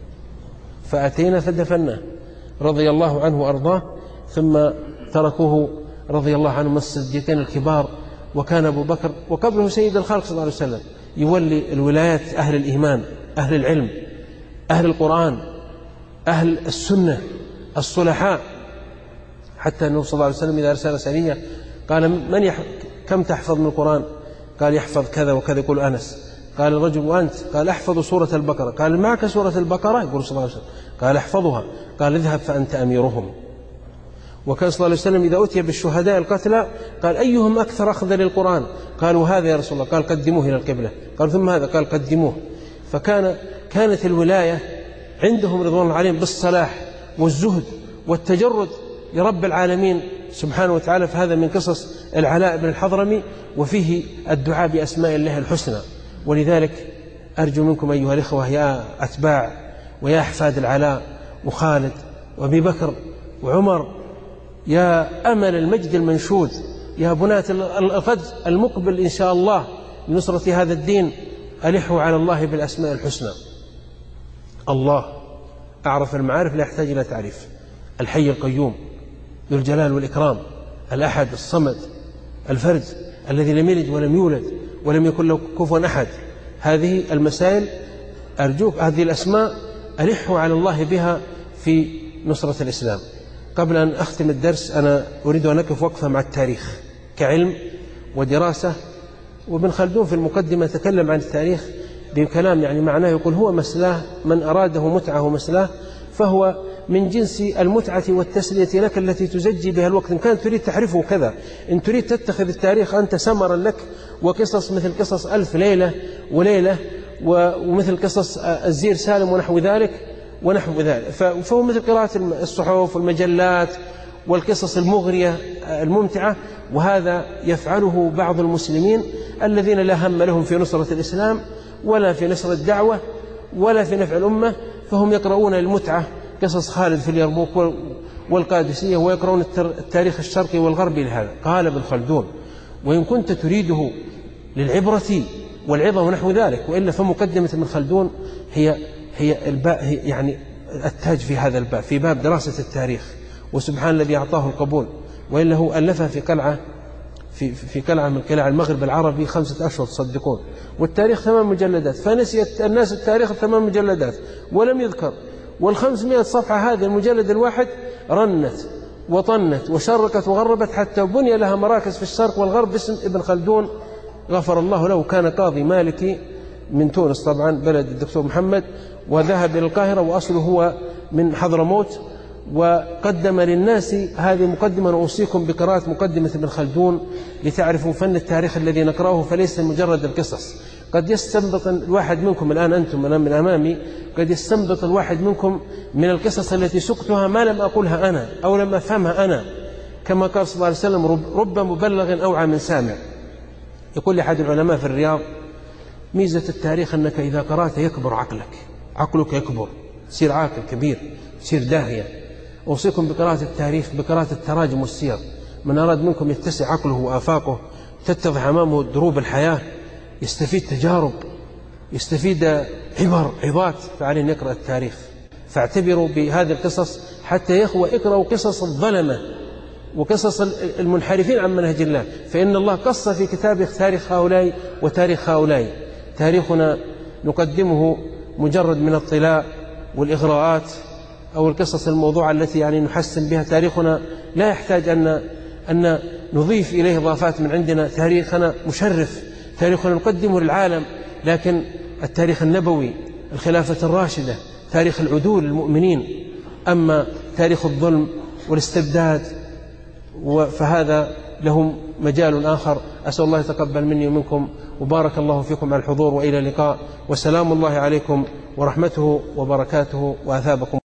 فأتينا فدفناه رضي الله عنه وأرضاه. ثم تركوه رضي الله عنه الصديقين الكبار، وكان أبو بكر وقبله سيد الخلق صلى الله عليه وسلم يولي الولايات أهل الإيمان، أهل العلم، أهل القرآن، أهل السنة، الصلحاء. حتى أنه صلى الله عليه وسلم إذا أرسل سرية قال كم تحفظ من القرآن؟ قال يحفظ كذا وكذا. يقول أنس. قال الرجل وأنت؟ قال أحفظ سورة البقرة. قال معك سورة البقرة؟ يقول صلى الله عليه وسلم. قال أحفظها. قال اذهب فأنت أميرهم. وكان صلى الله عليه وسلم إذا أتي بالشهداء القتلى قال أيهم أكثر أخذا للقرآن؟ قالوا هذا يا رسول الله. قال قدموه إلى القبلة. قال ثم هذا؟ قال قدموه. كانت الولاية عندهم رضوان الله عليهم بالصلاح والزهد والتجرد لرب العالمين سبحانه وتعالى. فهذا من قصص العلاء بن الحضرمي، وفيه الدعاء بأسماء الله الحسنى. ولذلك أرجو منكم أيها الإخوة يا أتباع ويا أحفاد العلاء وخالد وأبي بكر وعمر، يا أمل المجد المنشود، يا بنات الغد المقبل إن شاء الله لنصرة هذا الدين، ألحوا على الله بالأسماء الحسنى. الله أعرف المعارف لا يحتاج إلى تعريف، الحي القيوم ذو الجلال والإكرام، الأحد الصمد الفرد الذي لم يلد ولم يولد ولم يكن له كفوا أحد. هذه المسائل أرجوك، هذه الأسماء ألحوا على الله بها في نصرة الإسلام. قبل أن أختم الدرس أنا أريد أن أقف وقفة مع التاريخ كعلم ودراسة. وابن خلدون في المقدمة تكلم عن التاريخ بكلام يعني معناه، يقول هو مسلاه من أراده متعة ومسلاه، فهو من جنس المتعة والتسلية لك التي تزجي بها الوقت. إن كانت تريد تحرفه كذا، إن تريد تتخذ التاريخ أنت سمرا لك وقصص مثل قصص ألف ليلة وليلة ومثل قصص الزير سالم ونحو ذلك فهو مثل قراءة الصحف والمجلات والقصص المغرية الممتعة. وهذا يفعله بعض المسلمين الذين لا هم لهم في نصرة الإسلام ولا في نصر الدعوة ولا في نفع الأمة، فهم يقرؤون المتعة قصص خالد في اليرموك والقادسية، ويقرؤون التاريخ الشرقي والغربي لهذا. قال ابن خلدون وإن كنت تريده للعبرة والعظة ونحو ذلك، وإلا فمقدمة ابن خلدون هي يعني التاج في هذا الباب، في باب دراسة التاريخ. وسبحان الذي أعطاه القبول، وإلا هو ألفها في قلعة من قلاع المغرب العربي 5 أشهر تصدقون، والتاريخ 8 مجلدات، فنسيت الناس التاريخ 8 مجلدات ولم يذكر. وال500 صفحة هذه المجلد الواحد رنت وطنت وشرقت وغربت حتى بني لها مراكز في الشرق والغرب باسم ابن خلدون غفر الله له. كان قاضي مالكي من تونس طبعا، بلد الدكتور محمد، وذهب إلى القاهرة وأصله هو من حضرموت، وقدم للناس هذه مقدمة. أوصيكم بقراءة مقدمة ابن خلدون لتعرفوا فن التاريخ الذي نقرأه، فليس مجرد القصص. قد يستنبط الواحد منكم الآن، أنتم الآن من أمامي، قد يستنبط الواحد منكم من القصص التي سقتها ما لم أقولها أنا أو لم أفهمها أنا، كما قال صلى الله عليه وسلم رب مبلغ أوعى من سامع. يقول أحد العلماء في الرياض ميزة التاريخ أنك إذا قرأت يكبر عقلك يكبر، تصير عاقل كبير، تصير داهية. أوصيكم بقراءة التاريخ، بقراءة التراجم والسير. من أراد منكم يتسع عقله وآفاقه، تتضح أمامه دروب الحياة، يستفيد تجارب، يستفيد عظات، فعليه أن يقرأ التاريخ. فاعتبروا بهذه القصص حتى يا إخوة اقرأوا قصص الظلمة وقصص المنحرفين عن منهج الله، فإن الله قص في كتابه تاريخ هؤلاء وتاريخ هؤلاء. تاريخنا نقدمه مجرد من الطلاء والإغراءات أو القصص الموضوعة التي يعني نحسن بها. تاريخنا لا يحتاج أن نضيف إليه إضافات من عندنا. تاريخنا مشرف، تاريخنا نقدمه للعالم، لكن التاريخ النبوي، الخلافة الراشدة، تاريخ العدول المؤمنين. أما تاريخ الظلم والاستبداد فهذا لهم مجال آخر. أسأل الله يتقبل مني ومنكم، وبارك الله فيكم على الحضور، وإلى اللقاء، وسلام الله عليكم ورحمته وبركاته وأثابكم.